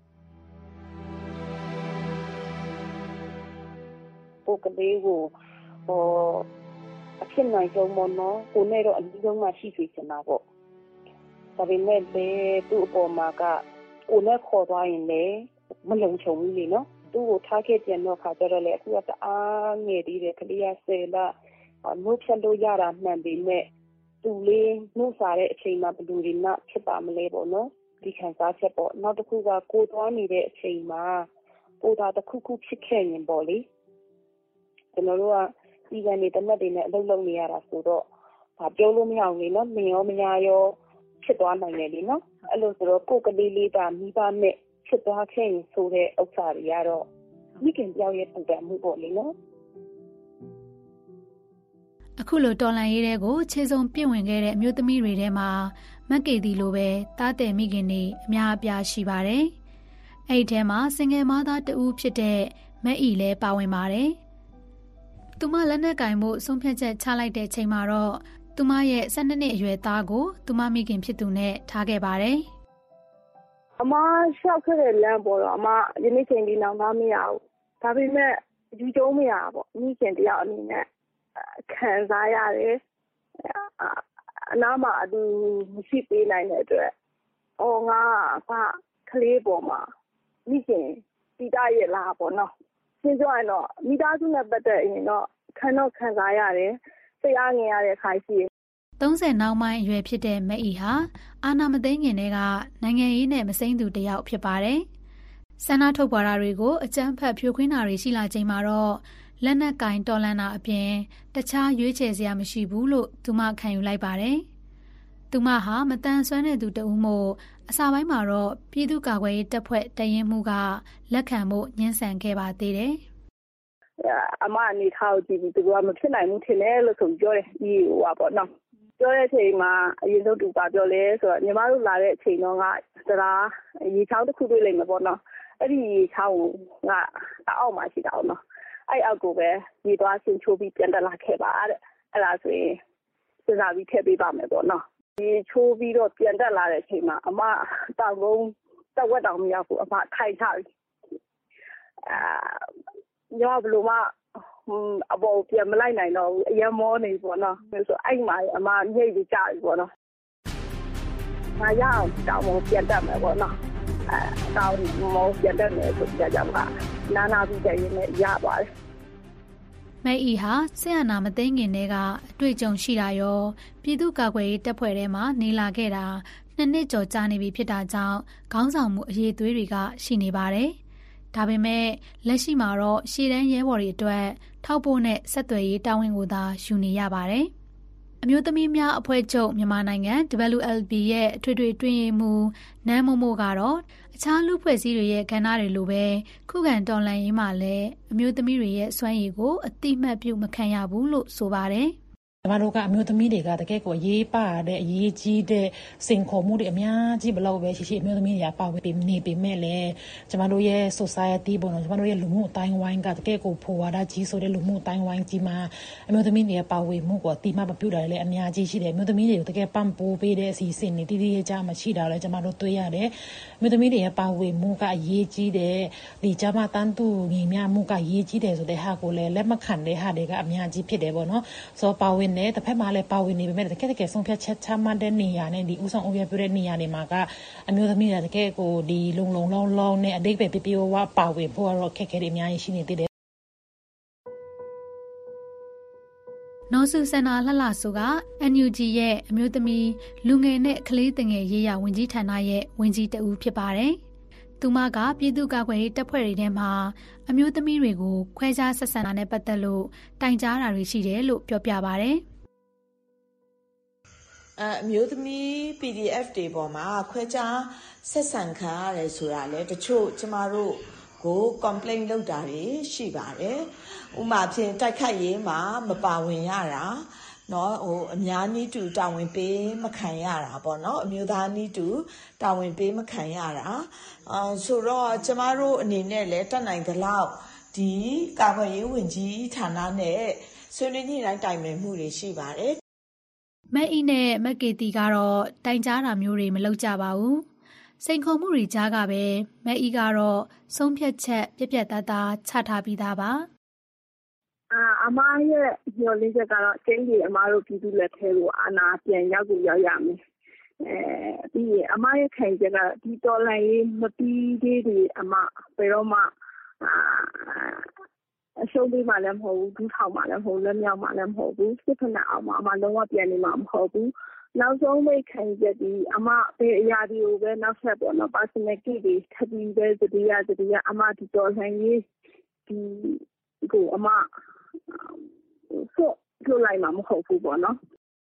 ကိုကလေးကိုဟိုအဖြစ်နိုင်ဆုံးမနော်ကိုနဲ့တော့အနည်းဆုံးမှရှိစေချင်တာပေါ့ဒါပေမဲ့လည်းသူ့အပေါ်မှာကကိုနဲ့ခေါ်သွားရင်လည်းမလုံခြုံဘူးလေနော်သူ့ကိုထားခဲ့ပြန်တော့ခါကြတော့လေအခုကတအားငယ်သေးတယ်ကလေးကဆယ်လနှုတ်ဖြတ်လို့ရတာမှန်ပေမဲ့သူလေးနှုတ်စားတဲ့အချိန်မှာဘယ်လိုဒီနောက်ဖြစ်ပါမလဲပေါ့နော်ဒီခံစားချက်ပေါ့နောက်တစ်ခုကကိုသွားနေတဲ့အချိန်မှာပိုတာတစ်ခုခုဖြစ်ခဲ့ရင်ပေါ့လေကျွန်တော်တို့ကဒီကနေ့တနက်တွေနဲ့အလုပ်လုပ်နေရတာဆိုတော့ဒါပြောလို့မရဘူးလေနော်မင်းရောမညာရောဖြစ်သွားနိုင်တယ်လေနော်အဲ့လိုဆိုတော့ကိုယ်ကလေးလေးကမိဘနဲ့ဖြစ်သွားခဲ့ရင်ဆိုတဲ့ဥစ္စာတွေကတော့မိခင်ပြောင်းရဲ့ပုံစံမှုပေါ့လေနော်အခုလိုတော်လန်ရေးတဲ့ကိုခြေစုံပြင့်ဝင်ခဲ့တဲ့အမျိုးသမီးတွေထဲမှာမက်ကေတီလိုပဲတားတဲ့မိခင်တွေအများအပြားရှိပါတယ်။အဲ့ဒီထဲမှာစင်ငယ်မသားတဦးဖြစ်တဲ့မက်အီလည်းပါဝင်ပါတယ်။သူမလက်နက်ကင်မှုဆုံးဖြတ်ချက်ချလိုက်တဲ့ချိန်မှာတော့သူမရဲ့၁၂နှစ်အရွယ်သားကိုသူမမိခင်ဖြစ်သူနဲ့ထားခဲ့ပါတယ်။အမရှောက်ခဲ့တဲ့လမ်းပေါ်တော့အမယနေ့ချိန်ဒီနောက်သားမရဘူး။ဒါပေမဲ့ယူကျုံးမရပေါ့မိခင်တယောက်အနေနဲ့ခံစားရတယ်အနားမှာအတူမရှိပေးနိုင်တဲ့အတွက်အော်ငါကကလေးပေါ်မှာမိခင်တီတာရဲ့လားပေါ့နော်ရှင်းပြောရင်တော့မိသားစုနဲ့ပတ်သက်ရင်တော့ခံတော့ခံစားရတယ်စိတ်အားငြိမ်ရတဲ့ခါရှိတယ်သုံးဆယ်နောက်ပိုင်းအရွယ်ဖြစ်တဲ့မအီဟာအာနာမသိငင်တွေကနိုင်ငံရေးနဲ့မစိမ့်သူတယောက်ဖြစ်ပါတယ်ဆန္ဒထုတ်ပေါ်တာတွေကိုအကြမ်းဖက်ဖြိုခွင်းတာတွေရှိလာချိန်မှာတော့လက်နက်ကင်တော်လန်တာအပြင်တခြားရွေးချယ်စရာမရှိဘူးလို့သူမခံယူလိုက်ပါတယ်။သူမဟာမတန်ဆွမ်းတဲ့သူတဦးမို့အစာပိုင်းမှာတော့ပြည်သူ့ကာကွယ်ရေးတပ်ဖွဲ့တရင်မှုကလက်ခံဖို့ညှင်းဆန်ခဲ့ပါသေးတယ်။အမအနေထားကိုကြည့်ပြီးသူကမဖြစ်နိုင်ဘူးထင်တယ်လို့ဆိုပြောတယ်ဒီဟိုပါပေါ့နော်။ပြောတဲ့အချိန်မှာအရင်ဆုံးသူကပြောလဲဆိုတော့ညီမတို့လာတဲ့အချိန်တော့ကသလားရေချောင်းတစ်ခုတွေ့လိမ့်မယ်ပေါ့နော်။အဲ့ဒီရေချောင်းကအောက်မှာရှိတာပေါ့နော်။အဲ့အောက်ကိုပဲရေသွားဆင်ချိုးပြီးပြန်တက်လာခဲ့ပါတဲ့အဲ့ဒါဆိုရင်စဉ်းစားပြီးထည့်ပေးပါမယ်ပေါ့နော်ဒီချိုးပြီးတော့ပြန်တက်လာတဲ့အချိန်မှာအမတောင်ကုန်းတက်ဝက်တောင်မရောက်ဘူးအမထိုင်ချပြီအာညဘလို့မအပေါ်ပြန်မလိုက်နိုင်တော့ဘူးအရင်မောနေပေါ့နော်ဆိုအဲ့မှာအမမြိတ်ပြီးကြာပြီပေါ့နော်ငါရအောင်တောင်မောပြန်တက်မယ်ပေါ့နော်အဲတောင်မောပြန်တက်မယ်ဆိုကြကြမှာနာနာပြီးတဲ့ရင်လည်းရပါတယ်မဲအီဟာဆရာနာမသိငင်တွေကအတွေ့အကြုံရှိတာရောပြည်သူ့ကာကွယ်ရေးတပ်ဖွဲ့ထဲမှာနေလာခဲ့တာနှစ်နှစ်ကျော်ကြာနေပြီဖြစ်တာကြောင့်ခေါင်းဆောင်မှုအရေးသွေးတွေကရှိနေပါတယ်။ဒါပေမဲ့လက်ရှိမှာတော့ရှေ့တန်းရဲဘော်တွေအတွက်ထောက်ပို့နဲ့ဆက်သွယ်ရေးတာဝန်ကိုသာယူနေရပါတယ်။အမျိုးသမီးများအဖွဲ့ချုပ်မြန်မာနိုင်ငံ ဒဗလ်ယူ အယ် ဘီ ရဲ့အထွေထွေတွင်ရေးမှူးနန်းမို့မို့ကတော့အခြားလူဖွဲ့စည်းတွေရဲ့ကဏ္ဍတွေလိုပဲခုခံတော်လှန်ရေးမှာလည်းအမျိုးသမီးတွေရဲ့စွမ်းရည်ကိုအတိမတ်ပြုမခံရဘူးလို့ဆိုပါတယ်။ကျမတို့ကအမျိုးသမီးတွေကတကယ်ကိုအရေးပါတဲ့အရေးကြီးတဲ့စိန်ခေါ်မှုတွေအများကြီးဘလို့ပဲရှိရှိအမျိုးသမီးတွေကပါဝင်နေပေမဲ့လည်းကျမတို့ရဲ့ society ပေါ့နော်ကျမတို့ရဲ့လူမှုအတိုင်းဝိုင်းကတကယ်ကိုဖော်ဝါဒကြီးဆိုတဲ့လူမှုအတိုင်းဝိုင်းကြီးမှာအမျိုးသမီးတွေပါဝင်မှုကိုအတိမတ်မပြုတာလည်းအများကြီးရှိတယ်အမျိုးသမီးတွေကိုတကယ်ပံ့ပိုးပေးတဲ့အစီအစဉ်တွေတည်တည်ကြမှရှိတာလည်းကျမတို့တွေ့ရတယ်အမျိုးသမီးတွေရဲ့ပါဝင်မှုကအရေးကြီးတယ်ဒီကျမတန်းသူညီမမှုကအရေးကြီးတယ်ဆိုတဲ့ဟာကိုလည်းလက်မခံတဲ့ဟာတွေကအများကြီးဖြစ်တယ်ပေါ့နော်ဆိုပါဝင်နဲ့တစ်ဖက်မှာလည်းပါဝင်နေပေမဲ့တကယ်တကယ်ဆုံးဖြတ်ချက်ချမှတ်တဲ့နေရာနဲ့ဒီဥဆောင်အုပ်ရပြတဲ့နေရာတွေမှာကအမျိုးသမီးတွေတကယ်ကိုဒီလုံလုံလောင်းလောင်းနဲ့အတိတ်ပဲပြပြဝပါဝင်ဖို့တော့ခက်ခဲတွေအများကြီးရှိနေသေးတယ်နော်ဆူစန္ဒာလှလှဆိုက အန် ယူ ဂျီ ရဲ့အမျိုးသမီးလူငယ်နဲ့ကလေးငယ်ရေးရာဝန်ကြီးဌာနရဲ့ဝန်ကြီးတဦးဖြစ်ပါတယ်။သူမကပြည်သူ့ကာကွယ်ရေးတပ်ဖွဲ့တွေထဲမှာအမျိုးသမီးတွေကိုခွဲခြားဆက်ဆံတာနဲ့ပတ်သက်လို့တိုင်ကြားတာတွေရှိတယ်လို့ပြောပြပါတယ်။အမျိုးသမီး ပီ ဒီ အက်ဖ် တွေပေါ်မှာခွဲခြားဆက်ဆံခံရတယ်ဆိုတာလေတချို့ကျမတို့ကို complaint လုပ်တာတွေရှိပါတယ်။ဥပမာဖြင့်တိုက်ခိုက်ရေးမှာမပါဝင်ရတာနော်ဟိုအများနည်းတူတာဝန်ပေးမခံရတာပေါ့နော်အမျိုးသားနည်းတူတာဝန်ပေးမခံရတာအဲဆိုတော့ကျမတို့အနေနဲ့လည်းတတ်နိုင်သလောက်ဒီကာကွယ်ရေးဝန်ကြီးဌာနနဲ့ဆွေးနွေးညှိနှိုင်းတိုင်ပင်မှုတွေရှိပါတယ်မက်အီနဲ့မက်ကေတီကတော့တိုင်ကြားတာမျိုးတွေမလုပ်ကြပါဘူးစိန်ခေါ်မှုတွေကြားကပဲမက်အီကတော့ဆုံးဖြတ်ချက်ပြက်ပြက်သားသားချထားပြီးသားပါအာအမရဲ့ညှို့လေးချက်ကတော့ကျင်းကြီးအမတို့ပြည်သူလက်ထဲကိုအာဏာပြန်ရောက်ကိုရောက်ရမယ်အဲပြီးရင်အမရဲ့ခံချက်ကဒီတော်လိုင်းရေးမပြီးသေးသေးအမဘယ်တော့မှအာအရှုံးပေးမှလည်းမဟုတ်ဘူးဒူးထောင်မှလည်းမဟုတ်လက်မြောက်မှလည်းမဟုတ်ဘူးစစ်ဖက်နဲ့အောင်မှအမလုံးဝပြန်နေမှမဟုတ်ဘူးနောက်ဆုံးမိတ်ခံချက်ဒီအမဘေးအရာတွေကိုပဲနောက်ဆက်ပေါ့နော် personal key တွေထပ်ပြီးပဲသတိရသတိရအမဒီတော်လှန်ရေးဒီကိုအမဆိုလိုလိုက်မှာမဟုတ်ဘူးပေါ့နော်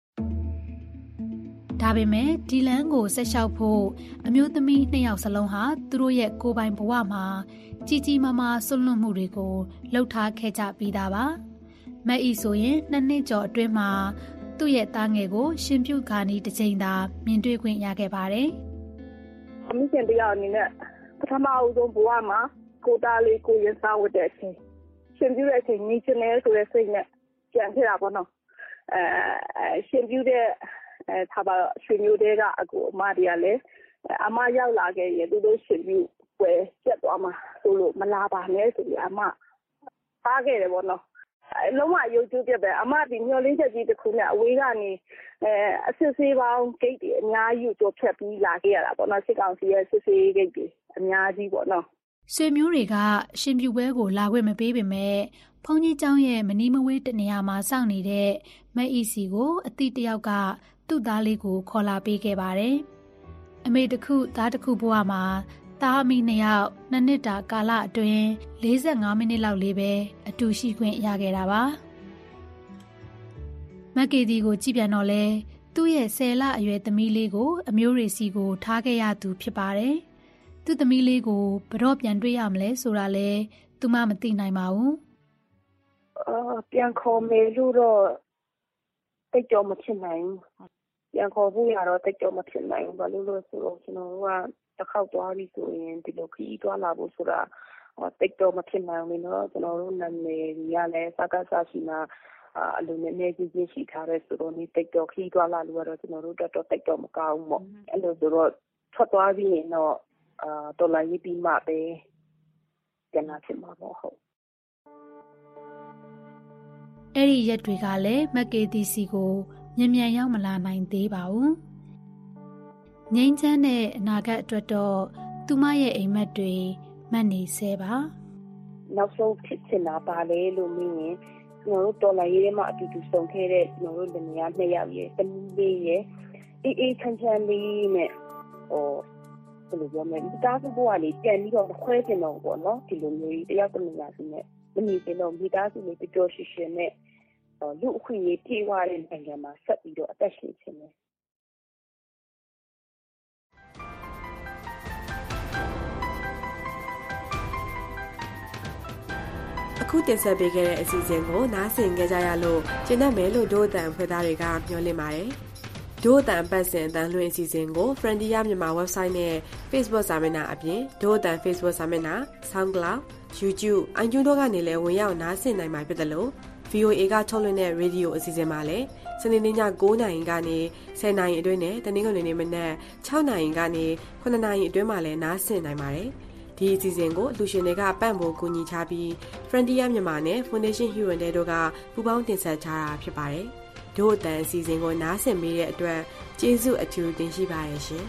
ဒါပေမဲ့ဒီလန်ကိုဆက်လျှောက်ဖို့အမျိုးသမီးနှစ်ယောက်စလုံးဟာသူတို့ရဲ့ကိုယ်ပိုင်ဘဝမှာကြီးကြီးမားမားဆွလွတ်မှုတွေကိုလှုပ်ထားခဲ့ကြပြီးသားပါမက်အီဆိုရင်နှစ်နှစ်ကျော်အတွင်းမှာသူ့ရဲ့သားငယ်ကိုရှင်ပြုခါနီးတစ်ချိန်သာမြင်တွေ့ခွင့်ရခဲ့ပါတယ်အမိရှင်တရားအနေနဲ့ပထမအဦးဆုံးဘဝမှာကိုသားလေးကိုရစားဝတ်တဲ့အချိန်ရှင်ပြုတဲ့အချိန်ညီချင်တယ်ဆိုတဲ့စိတ်နဲ့ကြံခဲ့တာပေါ့နော်အဲရှင်ပြုတဲ့အဲထားပါရွှေမျိုးတဲကအကူအမတွေကလည်းအမရောက်လာခဲ့ရင်သူတို့ရှင်ပြုပွဲကျက်သွားမှာဆိုလို့မလာပါနဲ့ဆိုပြီးအမပါခဲ့တယ်ပေါ့နော်အလုံးဝရုပ်ကျပြပဲအမဒီမျောလင်းချက်ကြီးတစ်ခုနဲ့အဝေးကနေအဲအစစ်ဆေးပေါင်းဂိတ်တွေအများကြီးကိုဖြတ်ပြီးလာခဲ့ရတာပေါ့နော်စစ်ကောင်စီရဲ့စစ်ဆေးဂိတ်တွေအများကြီးပေါ့နော်ဆွေမျိုးတွေကရှင်ပြုပွဲကိုလာခွင့်မပေးပေမဲ့ဘုန်းကြီးကျောင်းရဲ့မနီးမဝေးတနေရာမှာစောင့်နေတဲ့မက်အီစီကိုအတိတယောက်ကသူ့သားလေးကိုခေါ်လာပေးခဲ့ပါတယ်အမေတစ်ခုသားတစ်ခုဘဝမှာသားအမိနှစ်ယောက်နှစ်နှစ်တာကာလအတွင်းလေးဆယ်ငါးမိနစ်လောက်လေးပဲအတူရှိခွင့်ရခဲ့တာပါမက်ကေဒီကိုကြည့်ပြန်တော့လဲသူ့ရဲ့ဆယ်လအရွယ်သမီးလေးကိုအမျိုးတွေစီကိုထားခဲ့ရသူဖြစ်ပါတယ်သူ့သမီးလေးကိုဘယ်တော့ပြန်တွေ့ရမလဲဆိုတာလဲသူမှမသိနိုင်ပါဘူးအာပြန်ခေါ်မယ်လို့တော့တိတ်ကြောမဖြစ်နိုင်ဘူးပြန်ခေါ်ဖို့ရတော့တိတ်ကြောမဖြစ်နိုင်ဘူးဘာလို့လဲဆိုတော့ကျွန်တော်တို့ကတစ်ခေါက်သွားပြီဆိုရင်ဒီလိုခီးသွားလာဖို့ဆိုတာတိတ်ကြောမဖြစ်နိုင်ဘူးနော်ကျွန်တော်တို့နာမည်ကြီးရလဲစကားစရှိမှာအလိုနဲ့နေကြီးကြီးရှိထားတဲ့ဆိုတော့နေတိတ်တော့ခီးသွားလာလို့တော့ကျွန်တော်တို့တော့တိတ်တော့မကောင်းဘူးအဲ့လိုဆိုတော့ထွက်သွားပြီးရင်တော့အာတော်လာရေးပြီးမှပဲကျန်တာဖြစ်မှာပေါ့ဟုတ်အဲ့ဒီရက်တွေကလည်းမက်ကေတီစီကိုမြန်မြန်ရောက်မလာနိုင်သေးပါဘူးငိမ့်ချမ်းတဲ့အနာဂတ်အတွက်တော့သူမရဲ့အိမ်မက်တွေမှတ်နေဆဲပါနောက်ဆုံးဖြစ်ချင်တာပါလေလို့မြင်ရင်ကျွန်တော်တို့တော်လာရေးထဲမှာအတူတူဆုံခဲ့တဲ့ကျွန်တော်တို့လင်မယားနှစ်ယောက်ရဲ့တမီးလေးရဲ့အေးအေးချမ်းချမ်းလေးနဲ့ဟိုဘယ်လိုပြောမလဲဒီတားစုဘဝလေးပြန်ပြီးတော့ခွဲကျင်တော့ပေါ့နော်ဒီလိုမျိုးတယောက်တမီးများစုနဲ့မနေစတော့ဒီတားစုလေးပျော်ရွှင်ရွှင်နဲ့လူအခွင့်အရေးပြေဝတဲ့နိုင်ငံမှာဆက်ပြီးတော့အသက်ရှင်ခြင်းနဲ့အခုတင်ဆက်ပေးခဲ့တဲ့အစီအစဉ်ကိုနားဆင်ကြကြရလို့ကျင့်တတ်မယ်လို့ဒို့အတန်ဖွဲ့သားတွေကမျှော်လင့်ပါတယ်။ဒို့အတန်ပတ်စဉ်အတန်လွှင့်အစီအစဉ်ကို Frontier မြန်မာ website နဲ့ Facebook စာမျက်နှာအပြင်ဒို့အတန် Facebook စာမျက်နှာ SoundCloud, YouTube, iTunes တို့ကနေလည်းဝင်ရောက်နားဆင်နိုင်မှာဖြစ်တယ်လို့ ဗီအိုအေ ကထုတ်လွှင့်တဲ့ရေဒီယိုအစီအစဉ်မှာလည်းစနေနေ့ည၉နာရီကနေ၁၀နာရီအတွင်းနဲ့တနင်္ဂနွေနေ့မနက်၆နာရီကနေ၇နာရီအတွင်းမှာလည်းနားဆင်နိုင်ပါတယ်။ဒီအစီအစဉ်ကိုလူရှင်တွေကပံ့ပိုးကူညီချပြီး Frontier မြန်မာနဲ့ Foundation Huron တို့ကပူးပေါင်းတင်ဆက်ထားတာဖြစ်ပါတယ်။ဒို့အတန်အစီအစဉ်ကိုနားဆင်ပေးတဲ့အတွက်ကျေးဇူးအထူးတင်ရှိပါတယ်ရှင်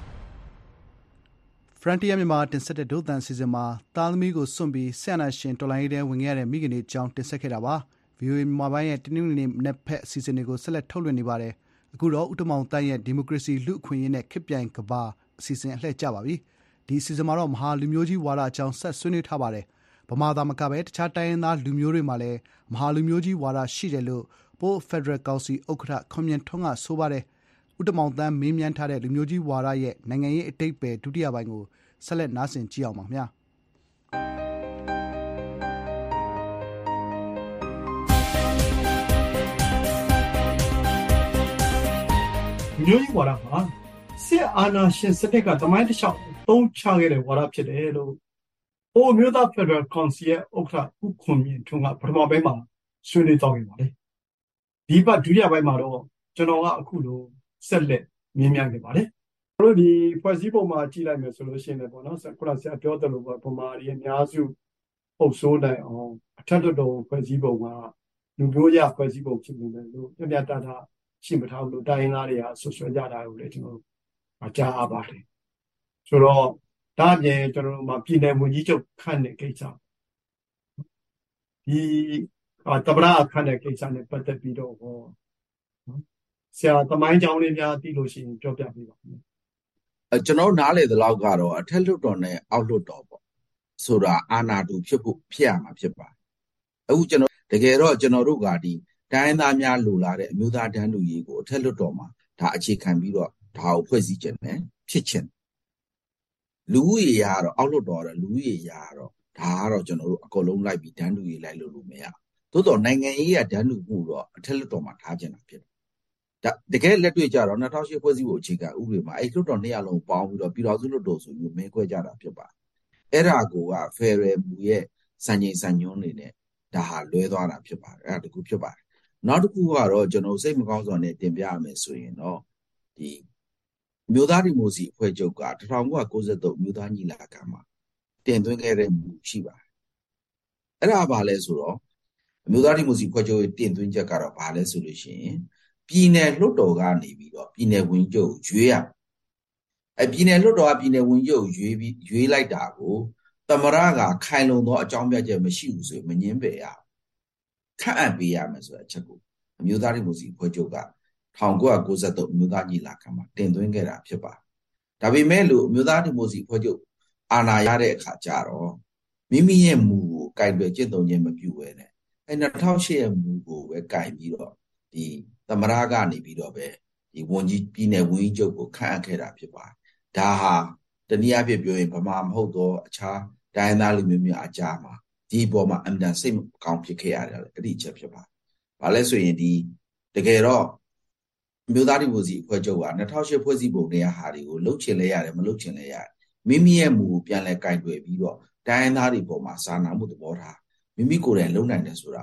။ Frontier မြန်မာတင်ဆက်တဲ့ဒို့အတန်အစီအစဉ်မှာသားသမီးကိုစွန့်ပြီးဆန္ဒရှင်တော်လိုင်းရဲဝင်ခဲ့ရတဲ့မိခင်တွေအကြောင်းတင်ဆက်ခဲ့တာပါ။ ဗီအိုအေမြန်မာပိုင်းရဲ့တင်းနှင်းနေနက်ဖက်အစီအစဉ်တွေကိုဆက်လက်ထုတ်လွှင့်နေပါတယ်။အခုတော့ဦးတမောင်တန်းရဲ့ဒီမိုကရေစီလူ့အခွင့်အရေးနဲ့ခေတ်ပြိုင်ကမ္ဘာအစီအစဉ်အလှည့်ကျပါပြီ။ဒီအစီအစဉ်မှာတော့မဟာလူမျိုးကြီးဝါဒအကြောင်းဆက်ဆွေးနွေးထားပါတယ်။ဗမာသားမကပဲတခြားတိုင်းရင်းသားလူမျိုးတွေမှာလည်းမဟာလူမျိုးကြီးဝါဒရှိတယ်လို့ပို့ဖက်ဒရယ်ကောင်စီဥက္ကဋ္ဌခွန်မြင့်ထွန်းကဆိုပါတယ်။ဦးတမောင်တန်းမေးမြန်းထားတဲ့လူမျိုးကြီးဝါဒရဲ့နိုင်ငံရေးအတိတ်ပဲဒုတိယပိုင်းကိုဆက်လက်နားဆင်ကြည့်အောင်ပါခင်ဗျာ။မျိုးကြီးဝါဒမှာစစ်အာဏာရှင်စနစ်ကသမိုင်းတစ်လျှောက်သုံးချခဲ့တဲ့ဝါဒဖြစ်တယ်လို့ဟိုမျိုးသားဖက်ဒရယ်ကောင်စီရဲ့ဥက္ကဋ္ဌဦးခွန်မြင့်ထွန်းကပထမပိုင်းမှာဆွေးနွေးသွားခဲ့ပါတယ်။ဒီပတ်ဒုတိယပိုင်းမှာတော့ကျွန်တော်ကအခုလိုဆက်လက်မြင်းမြန်းခဲ့ပါတယ်။တို့ဒီဖွဲ့စည်းပုံမှာကြည့်လိုက်မယ်ဆိုလို့ရှိရင်ပေါ့နော်။ခုနဆရာပြောသလိုပဲဗမာပြည်အများစုပုတ်ဆိုးနိုင်အောင်အထက်တော်ဖွဲ့စည်းပုံကလူမျိုးရဖွဲ့စည်းပုံဖြစ်နေတယ်လို့ပြပြတတ်တာရှိမထားဘူးလို့တိုင်းသားတွေကဆွဆွဲကြတာကိုလည်းကျွန်တော်တို့ကြားအားပါတယ်ဆိုတော့ဒါအပြင်ကျွန်တော်တို့မှာပြည်နယ်ဝန်ကြီးချုပ်ခန့်တဲ့ကိစ္စဒီတပရအခန့်တဲ့ကိစ္စနဲ့ပတ်သက်ပြီးတော့ဟောဆရာသမိုင်းကြောင်းလေးများသိလို့ရှိရင်ပြောပြပေးပါဦးအဲကျွန်တော်နားလေတဲ့လောက်ကတော့အထက်လွှတ်တော်နဲ့အောက်လွှတ်တော်ပေါ့ဆိုတာအာဏာတူဖြစ်ဖို့ဖြစ်ရမှာဖြစ်ပါတယ်အခုကျွန်တော်တကယ်တော့ကျွန်တော်တို့ကဒီတိုင်းသားများလိုလားတဲ့အမျိုးသားတန်းတူရေးကိုအထက်လွှတ်တော်မှာဒါအခြေခံပြီးတော့ဒါကိုဖွဲ့စည်းခြင်းနဲ့ဖြစ်ခြင်းလူဦးရေရတော့အောက်လွှတ်တော်ကတော့လူဦးရေရတော့ဒါကတော့ကျွန်တော်တို့အကုန်လုံးလိုက်ပြီးတန်းတူရေးလိုက်လို့လို့မရသို့တော့နိုင်ငံရေးရတန်းတူမှုတော့အထက်လွှတ်တော်မှာထားခြင်းတာဖြစ်တယ်ဒါတကယ်လက်တွေ့ကြတော့၂၀၀၈ဖွဲ့စည်းပုံအခြေခံဥပဒေမှာအဲ့လွှတ်တော်နှစ်ရပ်လုံးပေါင်းပြီးတော့ပြည်တော်စုလွှတ်တော်ဆိုပြီးမဲခွဲကြတာဖြစ်ပါတယ်အဲ့ဒါကိုကဖယ်ရယ်မူရဲ့စံချိန်စံညွှန်းတွေနဲ့ဒါဟာလွဲသွားတာဖြစ်ပါတယ်အဲ့ဒါတခုဖြစ်ပါတယ်နောက်တစ်ခုကတော့ကျွန်တော်စိတ်မကောင်းစွာနဲ့တင်ပြရမယ်ဆိုရင်တော့ဒီမြို့သားဒီမိုစီအဖွဲ့ချုပ်က၁၉၉၃မြို့သားညီလာခံမှာတင်သွင်းခဲ့တဲ့မူရှိပါတယ်အဲ့ဒါဘာလဲဆိုတော့မြို့သားဒီမိုစီအဖွဲ့ချုပ်ရဲ့တင်သွင်းချက်ကတော့ဘာလဲဆိုလို့ရှိရင်ပြည်နယ်လွှတ်တော်ကနေပြီးတော့ပြည်နယ်ဝန်ကြီးချုပ်ရွေးရအဲ့ပြည်နယ်လွှတ်တော်ကပြည်နယ်ဝန်ကြီးချုပ်ရွေးပြီးရွေးလိုက်တာကိုသမရကခိုင်လုံသောအကြောင်းပြချက်မရှိဘူးဆိုရင်မငင်းပယ်ရခန့်အပ်ပေးရမယ်ဆိုတဲ့အချက်ကိုအမျိုးသားဒီမိုစီအဖွဲ့ချုပ်က၁၉၉၃အမျိုးသားညီလာခံမှာတင်သွင်းခဲ့တာဖြစ်ပါတယ်။ဒါပေမဲ့လို့အမျိုးသားဒီမိုစီအဖွဲ့ချုပ်အာဏာရတဲ့အခါကျတော့မိမိရဲ့မူကိုကင်တွယ်ကျင့်သုံးခြင်းမပြုဘဲနဲ့အဲ၂၀၀၈ရဲ့မူကိုပဲကင်ပြီးတော့ဒီသမရကနေပြီးတော့ပဲဒီဝန်ကြီးပြည်နယ်ဝန်ကြီးချုပ်ကိုခန့်အပ်ခဲ့တာဖြစ်ပါတယ်။ဒါဟာတနည်းအားဖြင့်ပြောရင်ဗမာမဟုတ်တော့အခြားတိုင်းသားလူမျိုးများအကြားမှာဒီပေါ်မှာအင်တန်စိတ်မကောင်းဖြစ်ခဲ့ရတယ်အဲ့ဒီအချက်ဖြစ်ပါတယ်။ဘာလဲဆိုရင်ဒီတကယ်တော့မြို့သားဒီမိုစီအဖွဲ့ချုပ်က၂၀၀၈ဖွဲ့စည်းပုံတွေဟာတွေကိုလှုပ်ချင်လဲရတယ်မလှုပ်ချင်လဲရတယ်မိမိရဲ့မူကိုပြန်လဲကင်တွယ်ပြီးတော့တိုင်းသားတွေပေါ်မှာစာနာမှုသဘောထားမိမိကိုယ်တိုင်လုံနိုင်တယ်ဆိုတာကို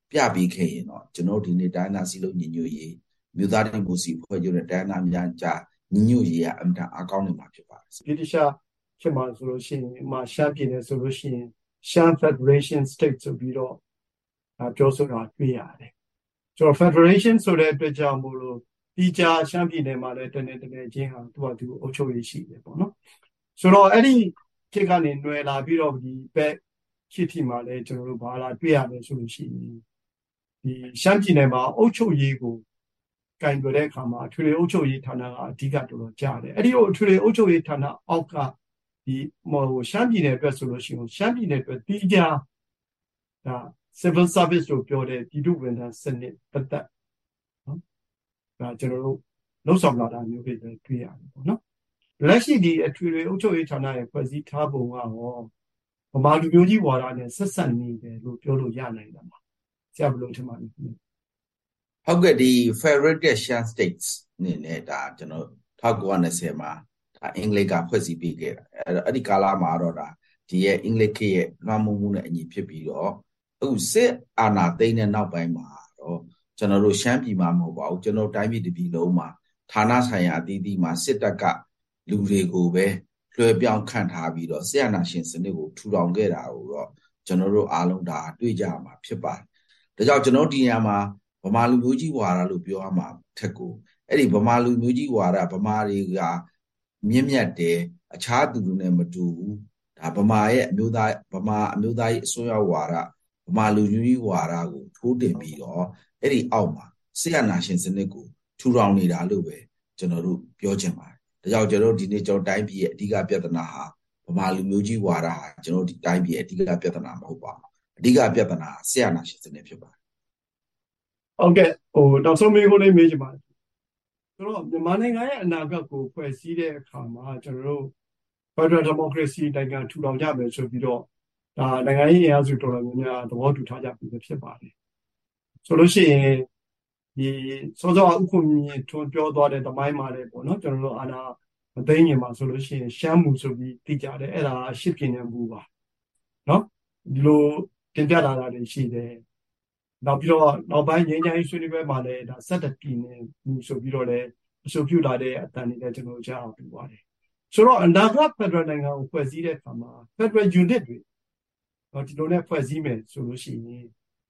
ပြပြီးခဲ့ရင်တော့ကျွန်တော်ဒီနေ့တိုင်းသားစီလုံးညီညွတ်ရေးမြို့သားဒီမိုစီဖွဲ့ချုပ်တဲ့တိုင်းသားများကြားညီညွတ်ရေးကအမှန်အကောင်းနေမှာဖြစ်ပါတယ်ဗြိတိရှဖြစ်မှာဆိုလို့ရှိရင်မှာရှမ်းပြည်နယ်ဆိုလို့ရှိရင်ရှမ်း Federation State ဆိုပြီးတော့ပြောဆိုတာတွေ့ရတယ်ကျွန်တော် Federation ဆိုတဲ့အတွက်ကြောင့်မို့လို့ဒီကြားရှမ်းပြည်နယ်မှာလည်းတနေ့တနေ့ချင်းဟာသူ့ဟာသူအုပ်ချုပ်ရေးရှိတယ်ပေါ့နော်ဆိုတော့အဲ့ဒီခေတ်ကနေຫນွယ်လာပြီးတော့ဒီဘက်ခေတ်ထိမှာလည်းကျွန်တော်တို့ဘာလာတွေ့ရတယ်ဆိုလို့ရှိရင်ဒီရှမ်းပြည်နယ်မှာအုပ်ချုပ်ရေးကိုကင်တွယ်တဲ့အခါမှာအထွေထွေအုပ်ချုပ်ရေးဌာနကအဓိကတော်တော်ကြားတယ်အဲ့ဒီအထွေထွေအုပ်ချုပ်ရေးဌာနအောက်ကဒီဟိုရှမ်းပြည်နယ်အတွက်ဆိုလို့ရှိရင်ရှမ်းပြည်နယ်အတွက်ဒီကြားဒါ civil service လို့ပြောတဲ့ပြည်သူ့ဝန်ထမ်းစနစ်ပတ်သက်နော်ဒါကျွန်တော်တို့လှုပ်ဆောင်လာတာမျိုးတွေလည်းတွေ့ရတယ်ပေါ့နော်လက်ရှိဒီအထွေထွေအုပ်ချုပ်ရေးဌာနရဲ့ဖွဲ့စည်းထားပုံကတော့ဗမာလူမျိုးကြီးဝါဒနဲ့ဆက်ဆက်နေတယ်လို့ပြောလို့ရနိုင်တယ်မှာဆရာဘယ်လိုထင်ပါလဲဟုတ်ကဲ့ဒီ Federated Shan States နေနဲ့ဒါကျွန်တော်၁၉၂၀မှာဒါအင်္ဂလိပ်ကဖွဲ့စည်းပေးခဲ့တာအဲ့ဒီကာလမှာတော့ဒါဒီရဲ့အင်္ဂလိပ်ခေတ်ရဲ့လွှမ်းမိုးမှုနဲ့အညီဖြစ်ပြီးတော့အခုစစ်အာဏာသိမ်းတဲ့နောက်ပိုင်းမှာတော့ကျွန်တော်တို့ရှမ်းပြည်မှာမဟုတ်ပါဘူးကျွန်တော်တိုင်းပြည်တစ်ပြည်လုံးမှာဌာနဆိုင်ရာအသီးသီးမှာစစ်တပ်ကလူတွေကိုပဲလွှဲပြောင်းခန့်ထားပြီးတော့ဆရာနာရှင်စနစ်ကိုထူထောင်ခဲ့တာကိုတော့ကျွန်တော်တို့အားလုံးဒါတွေ့ကြမှာဖြစ်ပါတယ်ဒါကြောင့်ကျွန်တော်ဒီနေရာမှာဗမာလူမျိုးကြီးဝါဒလို့ပြောရမှာထက်ကိုအဲ့ဒီဗမာလူမျိုးကြီးဝါဒဗမာတွေကမြင့်မြတ်တယ်အခြားသူတွေနဲ့မတူဘူးဒါဗမာရဲ့အမျိုးသားဗမာအမျိုးသားရဲ့အစွန်းရောက်ဝါဒဗမာလူမျိုးကြီးဝါဒကိုထိုးတင်ပြီးတော့အဲ့ဒီအောက်မှာဆရာနာရှင်စနစ်ကိုထူထောင်နေတာလို့ပဲကျွန်တော်တို့ပြောချင်ပါတယ်ဒါကြောင့်ကျွန်တော်ဒီနေ့ကျွန်တော်တိုင်းပြည်ရဲ့အဓိကပြဿနာဟာဗမာလူမျိုးကြီးဝါဒဟာကျွန်တော်ဒီတိုင်းပြည်ရဲ့အဓိကပြဿနာမဟုတ်ပါဘူးအဓိကပြဿနာဆရာနာရှင်စနစ်ဖြစ်ပါတယ်ဟုတ်ကဲ့ဟိုနောက်ဆုံးမေးခွန်းလေးမေးချင်ပါတယ်ဆိုတော့မြန်မာနိုင်ငံရဲ့အနာဂတ်ကိုဖွဲ့စည်းတဲ့အခါမှာကျွန်တော်တို့ Federal Democracy နိုင်ငံထူထောင်ကြမယ်ဆိုပြီးတော့ဒါနိုင်ငံရေးအင်အားစုတော်တော်များများသဘောတူထားကြပြီဖြစ်ပါတယ်ဆိုလို့ရှိရင်ဒီစောစောဥက္ကုမြင့်ထွန်းပြောသွားတဲ့သမိုင်းမှာလည်းပေါ့နော်ကျွန်တော်တို့အာဏာမသိငင်မှာဆိုလို့ရှိရင်ရှမ်းမူဆိုပြီးသိကြတယ်အဲ့ဒါရှစ်ပြည်နယ်မူပါနော်ဒီလိုတင်ပြလာတာတွေရှိတယ်နောက်ပြီးတော့နောက်ပိုင်းငြိမ်းချမ်းရေးဆွေးနွေးပွဲမှာလည်းဒါဆက်တပြည်နယ်မူဆိုပြီးတော့လည်းအဆိုပြုလာတဲ့အတန်တွေလည်းကျွန်တော်ကြားအောင်ပြောပါတယ်ဆိုတော့အနာဂတ် Federal နိုင်ငံကိုဖွဲ့စည်းတဲ့အခါမှာ Federal Unit တွေတော့ဒီလိုနဲ့ဖွဲ့စည်းမယ်ဆိုလို့ရှိရင်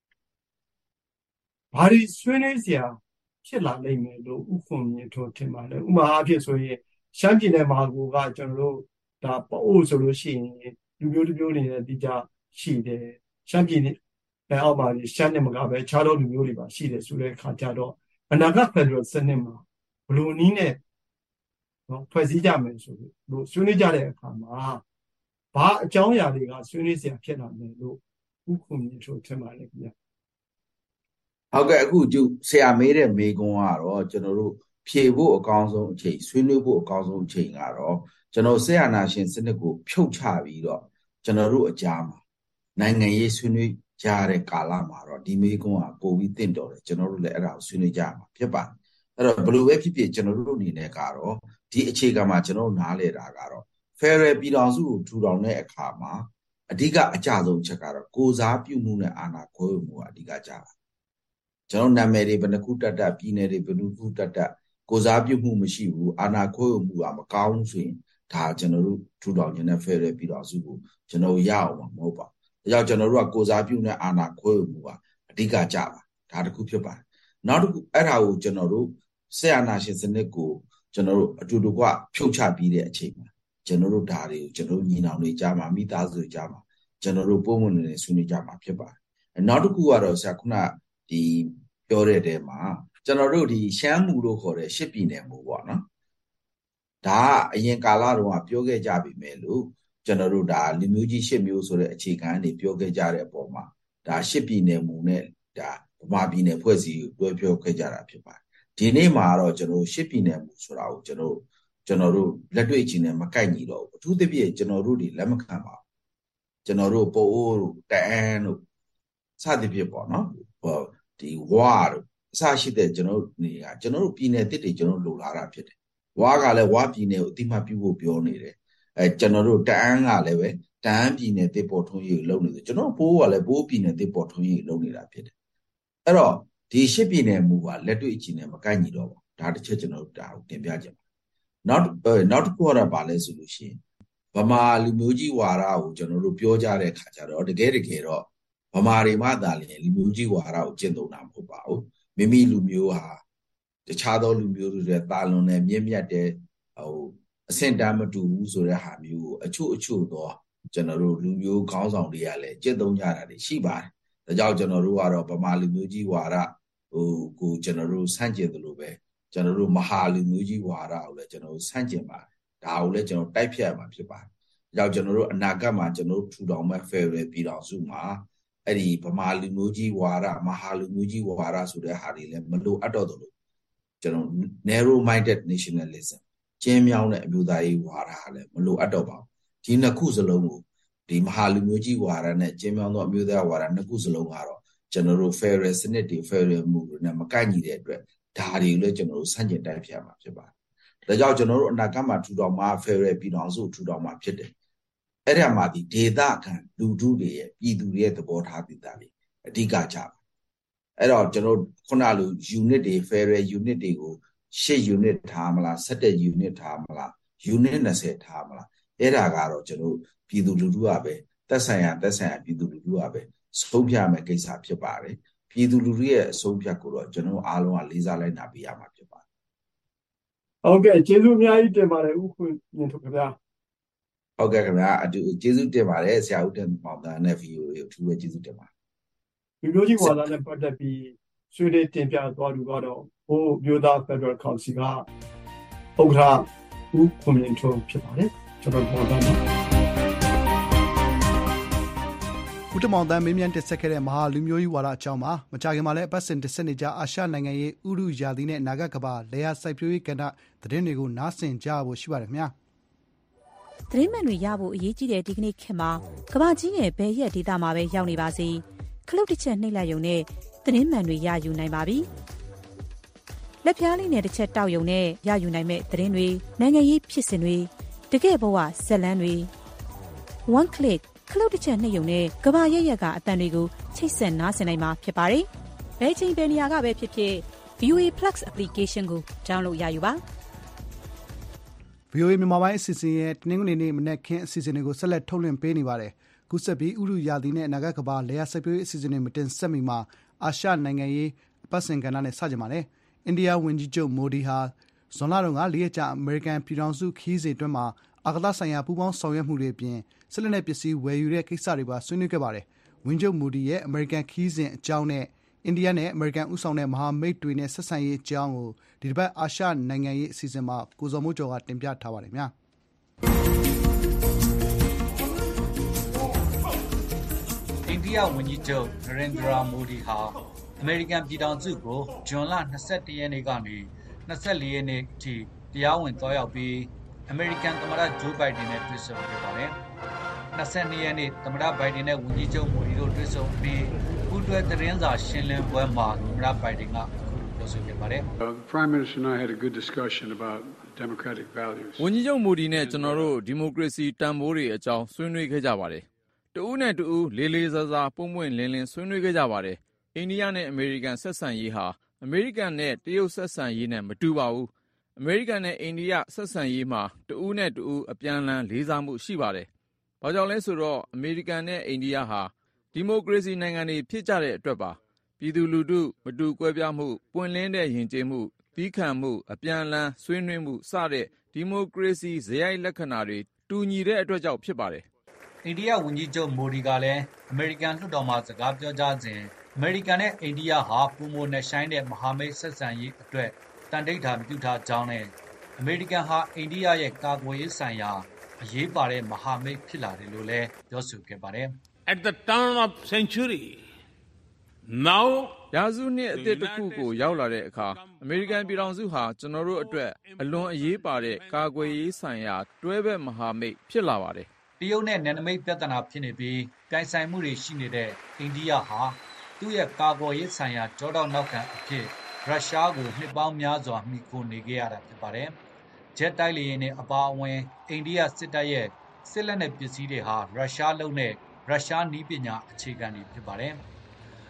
ဘာတွေဆွေးနွေးစရာဖြစ်လာနိုင်မယ်လို့ဥက္ကုမြင့်တို့ထင်ပါတယ်ဥပမာအဖြစ်ဆိုရင်ရှမ်းပြည်နယ်မှာကိုကကျွန်တော်တို့ဒါပအိုးဆိုလို့ရှိရင်လူမျိုးတစ်မျိုးတွေနဲ့တိကျရှိတယ်ရှမ်းပြည်နယ်အောက်မှာရှမ်းနယ်မှာပဲခြားသောလူမျိုးတွေပါရှိတယ်ဆိုတဲ့အခါကျတော့အနာဂတ် Federal စနစ်မှာဘလို့နည်းနဲ့နော်ဖွဲ့စည်းကြမယ်ဆိုလို့ဆွေးနွေးကြတဲ့အခါမှာဘာအကြောင်းအရာတွေကဆွေးနွေးစရာဖြစ်လာမယ်လို့ဥက္ကုမြင့်တို့ထင်ပါတယ်ခင်ဗျဟုတ်ကဲ့အခုကျဆရာမေးတဲ့မေးခွန်းကတော့ကျွန်တော်တို့ဖြေဖို့အကောင်းဆုံးအချိန်ဆွေးနွေးဖို့အကောင်းဆုံးအချိန်ကတော့ကျွန်တော်ဆရာနာရှင်စနစ်ကိုဖြုတ်ချပြီးတော့ကျွန်တော်တို့အကြားမှာနိုင်ငံရေးဆွေးနွေးကြတဲ့ကာလမှာတော့ဒီမေးခွန်းကပိုပြီးတင့်တော်တယ်ကျွန်တော်တို့လည်းအဲ့ဒါကိုဆွေးနွေးကြမှာဖြစ်ပါတယ်အဲ့တော့ဘယ်လိုပဲဖြစ်ဖြစ်ကျွန်တော်တို့အနေနဲ့ကတော့ဒီအခြေခံမှာကျွန်တော်တို့နားလည်တာကတော့ Federal ပြည်ထောင်စုကိုထူထောင်တဲ့အခါမှာအဓိကအကြဆုံးချက်ကတော့ကိုစားပြုမှုနဲ့အာဏာခွဲဝေမှုကအဓိကကြပါကျွန်တော်နာမည်တွေဘယ်နှခုတက်တက်ပြည်နယ်တွေဘယ်နှခုတက်တက်ကိုစားပြုမှုမရှိဘူးအာဏာခွဲဝေမှုကမကောင်းဆိုရင်ဒါကျွန်တော်တို့ထူထောင်ခြင်းနဲ့ Federal ပြည်ထောင်စုကိုကျွန်တော်ရအောင်မှာမဟုတ်ပါဘူးဒါကြောင့်ကျွန်တော်တို့ကကိုစားပြုနဲ့အာဏာခွဲဝေမှုကအဓိကကြပါဒါတစ်ခုဖြစ်ပါတယ်နောက်တစ်ခုအဲ့ဒါကိုကျွန်တော်တို့ဆက်အာဏာရှင်စနစ်ကိုကျွန်တော်တို့အတူတူကဖြုတ်ချပြီးတဲ့အချိန်မှာကျွန်တော်တို့ဒါတွေကိုကျွန်တော်တို့ညီနောင်တွေကြားမှာမိသားစုတွေကြားမှာကျွန်တော်တို့ပုံမှန်နေဆွေးနွေးကြမှာဖြစ်ပါတယ်နောက်တစ်ခုကတော့ဆရာခုနဒီပြောတဲ့တဲမှာကျွန်တော်တို့ဒီရှမ်းမူလို့ခေါ်တဲ့ရှစ်ပြည်နယ်မူပေါ့နော်ဒါအရင်ကာလတုန်းကပြောခဲ့ကြပြီမဲ့လို့ကျွန်တော်တို့ဒါလူမျိုးကြီးရှစ်မျိုးဆိုတဲ့အခြေခံတွေပြောခဲ့ကြတဲ့အပေါ်မှာဒါရှစ်ပြည်နယ်မူနဲ့ဒါဗမာပြည်နယ်ဖွဲ့စည်းတွဲပြောခဲ့ကြတာဖြစ်ပါတယ်ဒီနေ့မှာတော့ကျွန်တော်ရှစ်ပြည်နယ်မူဆိုတာကိုကျွန်တော်ကျွန်တော်တို့လက်တွေ့ချင်းနဲ့မကိုက်ညီတော့ဘူးအထူးသဖြင့်ကျွန်တော်တို့ဒီလက်မခံပါဘူးကျွန်တော်တို့ပိုအိုးတို့တအန်းတို့စသဖြင့်ပေါ့နော်ဟောဒီဝါတို့အစရှိတဲ့ကျွန်တော်တို့နေကကျွန်တော်တို့ပြည်နယ်တစ်တွေကျွန်တော်တို့လိုလာတာဖြစ်တယ်ဝါကလည်းဝါပြည်နယ်ကိုအတိမတ်ပြုဖို့ပြောနေတယ်အဲကျွန်တော်တို့တအန်းကလည်းပဲတအန်းပြည်နယ်တစ်ပေါ်ထွန်းရေးကိုလုပ်နေတယ်ကျွန်တော်ပိုးကလည်းပိုးပြည်နယ်တစ်ပေါ်ထွန်းရေးကိုလုပ်နေတာဖြစ်တယ်အဲ့တော့ဒီရှစ်ပြည်နယ်မူကလက်တွေ့အခြေအနေမကိုက်ညီတော့ဘူးဒါတစ်ချက်ကျွန်တော်တို့ဒါကိုတင်ပြကြပါနောက်နောက်တစ်ခုကတော့ဗာလဲဆိုလို့ရှိရင်ဗမာလူမျိုးကြီးဝါဒကိုကျွန်တော်တို့ပြောကြတဲ့အခါကျတော့တကယ်တကယ်တော့ဗမာတွေမှသာလျှင်လူမျိုးကြီးဝါဒကိုကျင့်သုံးတာမဟုတ်ပါဘူးမိမိလူမျိုးဟာတခြားသောလူမျိုးတွေနဲ့တာလွန်နဲ့မြင့်မြတ်တဲ့ဟိုအဆင့်တန်းမတူဘူးဆိုတဲ့ဟာမျိုးကိုအချို့အချို့တော့ကျွန်တော်တို့လူမျိုးခေါင်းဆောင်တွေကလည်းကျင့်သုံးကြတာတွေရှိပါတယ်ဒါကြောင့်ကျွန်တော်တို့ကတော့ဗမာလူမျိုးကြီးဝါဒဟိုကိုကျွန်တော်တို့ဆန့်ကျင်သလိုပဲကျွန်တော်တို့မဟာလူမျိုးကြီးဝါဒကိုလည်းကျွန်တော်တို့ဆန့်ကျင်ပါတယ်ဒါကိုလည်းကျွန်တော်တိုက်ဖြတ်မှာဖြစ်ပါတယ်ဒါကြောင့်ကျွန်တော်တို့အနာဂတ်မှာကျွန်တော်တို့ထူထောင်မဲ့ Federal ပြည်ထောင်စုမှာအဲ့ဒီဗမာလူမျိုးကြီးဝါဒမဟာလူမျိုးကြီးဝါဒဆိုတဲ့ဟာတွေလည်းမလိုအပ်တော့သလိုကျွန်တော် narrow minded nationalism ကျင်းမြောင်းတဲ့အမျိုးသားရေးဝါဒဟာလည်းမလိုအပ်တော့ပါဘူးဒီနှစ်ခုစလုံးကိုဒီမဟာလူမျိုးကြီးဝါဒနဲ့ကျင်းမြောင်းသောအမျိုးသားဝါဒနှစ်ခုစလုံးကတော့ကျွန်တော်တို့ Federal စနစ်တွေ Federal မူတွေနဲ့မကိုက်ညီတဲ့အတွက်ဒါတွေလည်းကျွန်တော်တို့ဆန့်ကျင်တိုက်ဖြတ်မှာဖြစ်ပါတယ်ဒါကြောင့်ကျွန်တော်တို့အနာဂတ်မှာထူထောင်မှာ Federal ပြည်ထောင်စုထူထောင်မှာဖြစ်တယ်အဲ့ဒါမှဒီဒေသခံလူထုတွေရဲ့ပြည်သူတွေရဲ့သဘောထားပြည်သားတွေအဓိကကြပါအဲ့တော့ကျွန်တော်ခုနလို unit တွေ Federal unit တွေကိုeight unit ထားမလားseven unit ထားမလား unit twentyထားမလားအဲ့ဒါကတော့ကျွန်တော်ပြည်သူလူထုကပဲသက်ဆိုင်ရာသက်ဆိုင်ရာပြည်သူလူထုကပဲဆုံးဖြတ်မယ်ကိစ္စဖြစ်ပါတယ်ပြည်သူလူထုရဲ့အဆုံးဖြတ်ကိုတော့ကျွန်တော်အားလုံးကလေးစားလိုက်နာပေးရမှာဖြစ်ပါတယ်ဟုတ်ကဲ့ကျေးဇူးအများကြီးတင်ပါတယ်ဦးခွင့်မြင့်ထွန်းခင်ဗျာဟုတ်ကဲ့ခင်ဗျာအတူကျေးဇူးတင်ပါတယ်ဆရာဦးတင်မောင်သားနဲ့ ဗီအိုအေ ကိုအထူးပဲကျေးဇူးတင်ပါတယ်လူမျိုးကြီးဝါဒနဲ့ပတ်သက်ပြီးဆွေးနွေးတင်ပြသွားသူကတော့ဟိုမျိုးသား Federal Council ကဥက္ကဋ္ဌဦးခွန်မြင့်ထွန်းဖြစ်ပါတယ်ကျွန်တော်ပေါ်သားပါဦးတမောင်တန်းမင်းမြန်တက်ဆက်ခဲ့တဲ့မဟာလူမျိုးကြီးဝါဒအကြောင်းမှာမကြခင်မှာလည်းအပတ်စဉ်တစ်ဆက်နေကြအာရှနိုင်ငံရေးဥရုယာသီနဲ့အနာဂတ်ကမ္ဘာလေယာစိုက်ပျိုးရေးကဏ္ဍသတင်းတွေကိုနားဆင်ကြဖို့ရှိပါတယ်ခင်ဗျာသတင်းမှန်တွေရဖို့အရေးကြီးတဲ့ဒီကနေ့ခေတ်မှာကမ္ဘာကြီးရဲ့ဘယ်ရက်ဒေသမှာပဲရောက်နေပါစေခလုတ်တစ်ချက်နှိပ်လိုက်ရုံနဲ့သတင်းမှန်တွေရယူနိုင်ပါပြီလက်ဖျားလေးနဲ့တစ်ချက်တောက်ရုံနဲ့ရယူနိုင်မဲ့သတင်းတွေနိုင်ငံရေးဖြစ်စဉ်တွေတကယ့်ဘဝဇက်လန်းတွေ one click ခလုတ်တစ်ချက်နှိပ်ရုံနဲ့ကမ္ဘာရက်ရက်ကအတန်တွေကိုချိတ်ဆက်နားဆင်နိုင်မှာဖြစ်ပါတယ်ဘယ်ချိန်ဘယ်နေရာကပဲဖြစ်ဖြစ် ဗီ အို အေ Plus application ကို download ရယူပါဗီအိုအေမြန်မာပိုင်းအစီအစဉ်ရဲ့တနင်္ဂနွေနေ့မနက်ခင်းအစီအစဉ်တွေကိုဆက်လက်ထုတ်လွှင့်ပေးနေပါတယ်။ခုဆက်ပြီးဥရုယာသီနဲ့အနာဂတ်ကမ္ဘာလေယာစိုက်ပျိုးရေးအစီအစဉ်တွေမတင်ဆက်မီမှာအာရှနိုင်ငံရေးအပတ်စဉ်ကဏ္ဍနဲ့စကြပါတယ်။အိန္ဒိယဝန်ကြီးချုပ်မိုဒီဟာဇွန်လတုန်းကလေးရက်ကြာအမေရိကန်ပြည်ထောင်စုခရီးစဉ်အတွင်းမှာအာကာသဆိုင်ရာပူးပေါင်းဆောင်ရွက်မှုတွေအပြင်စစ်လက်နက်ပစ္စည်းဝယ်ယူတဲ့ကိစ္စတွေပါဆွေးနွေးခဲ့ပါတယ်။ဝန်ကြီးချုပ်မိုဒီရဲ့အမေရိကန်ခရီးစဉ်အကြောင်းနဲ့အိန္ဒိယနဲ့အမေရိကန်ဦးဆောင်တဲ့မဟာမိတ်တွေနဲ့ဆက်ဆံရေးအကြောင်းကိုဒီတစ်ပတ်အာရှနိုင်ငံရေးအစီအစဉ်မှာကိုဇော်မိုးကျော်ကတင်ပြထားပါတယ်ဗျာ။အိန္ဒိယဝန်ကြီးချုပ်နရင်ဒရာမိုဒီဟာအမေရိကန်ပြည်ထောင်စုကိုဇွန်လ၂၁ရက်နေ့ကနေ၂၄ရက်နေ့အထိတရားဝင်သွားရောက်ပြီးအမေရိကန်သမ္မတဂျိုးဘိုင်ဒန်နဲ့တွေ့ဆုံခဲ့ပါတယ်။၂၂ရက်နေ့သမ္မတဘိုင်ဒန်နဲ့ဝန်ကြီးချုပ်မိုဒီတို့တွေ့ဆုံပြီးပူးတွဲသတင်းစာရှင်းလင်းပွဲမှာသမ္မတဘိုင်ဒန်ကအခုလိုပြောဆိုခဲ့ပါတယ်။ The Prime Minister and I had a good discussion about democratic values. ဝန်ကြီးချုပ်မိုဒီနဲ့ကျွန်တော်တို့ဒီမိုကရေစီတန်ဖိုးတွေအကြောင်းဆွေးနွေးခဲ့ကြပါတယ်။တဦးနဲ့တဦးလေးလေးစားစားပုံပွင့်လင်းလင်းဆွေးနွေးခဲ့ကြပါတယ်။အိန္ဒိယနဲ့အမေရိကန်ဆက်ဆံရေးဟာအမေရိကန်နဲ့တရုတ်ဆက်ဆံရေးနဲ့မတူပါဘူး။အမေရိကန်နဲ့အိန္ဒိယဆက်ဆံရေးမှာတဦးနဲ့တဦးအပြန်အလှန်လေးစားမှုရှိပါတယ်။ဘာကြောင့်လဲဆိုတော့အမေရိကန်နဲ့အိန္ဒိယဟာဒီမိုကရေစီနိုင်ငံတွေဖြစ်ကြတဲ့အတွက်ပါပြည်သူလူထုမတူကွဲပြားမှုပွင့်လင်းတဲ့ယဉ်ကျေးမှုသီးခံမှုအပြန်အလှန်ဆွေးနွေးမှုစတဲ့ဒီမိုကရေစီဇယိုက်လက္ခဏာတွေတူညီတဲ့အတွက်ကြောင့်ဖြစ်ပါတယ်။အိန္ဒိယဝန်ကြီးချုပ်မိုဒီကလည်းအမေရိကန်လွှတ်တော်မှာစကားပြောကြားစဉ်အမေရိကန်နဲ့အိန္ဒိယဟာပုံမနဲ့ဆိုင်တဲ့မဟာမိတ်ဆက်ဆံရေးအတွက်တန်တိတ်တာပြုထားကြောင်းနဲ့အမေရိကန်ဟာအိန္ဒိယရဲ့ကာကွယ်ရေးဆိုင်ရာအရေးပါတဲ့မဟာမိတ်ဖြစ်လာတယ်လို့လည်းပြောဆိုခဲ့ပါတယ်။ At the turn of century now ရာစုနှစ်အသစ်တစ်ခုကိုရောက်လာတဲ့အခါအမေရိကန်ပြည်ထောင်စုဟာကျွန်တော်တို့အတွက်အလွန်အရေးပါတဲ့ကာကွယ်ရေးဆိုင်ရာတွဲဘက်မဟာမိတ်ဖြစ်လာပါတယ်။တရုတ်နဲ့နယ်နိမိတ်ပြဿနာဖြစ်နေပြီးပြိုင်ဆိုင်မှုတွေရှိနေတဲ့အိန္ဒိယဟာသူ့ရဲ့ကာကွယ်ရေးဆိုင်ရာကြောတော့နောက်ခံအဖြစ်ရုရှားကိုနှစ်ပေါင်းများစွာမှီခိုနေခဲ့ရတာဖြစ်ပါတယ်။ဂျက်တိုက်လေယာဉ်နဲ့အပါအဝင်အိန္ဒိယစစ်တပ်ရဲ့စစ်လက်နက်ပစ္စည်းတွေဟာရုရှားလုံးနဲ့ရုရှားနည်းပညာအခြေခံတွေဖြစ်ပါတယ်။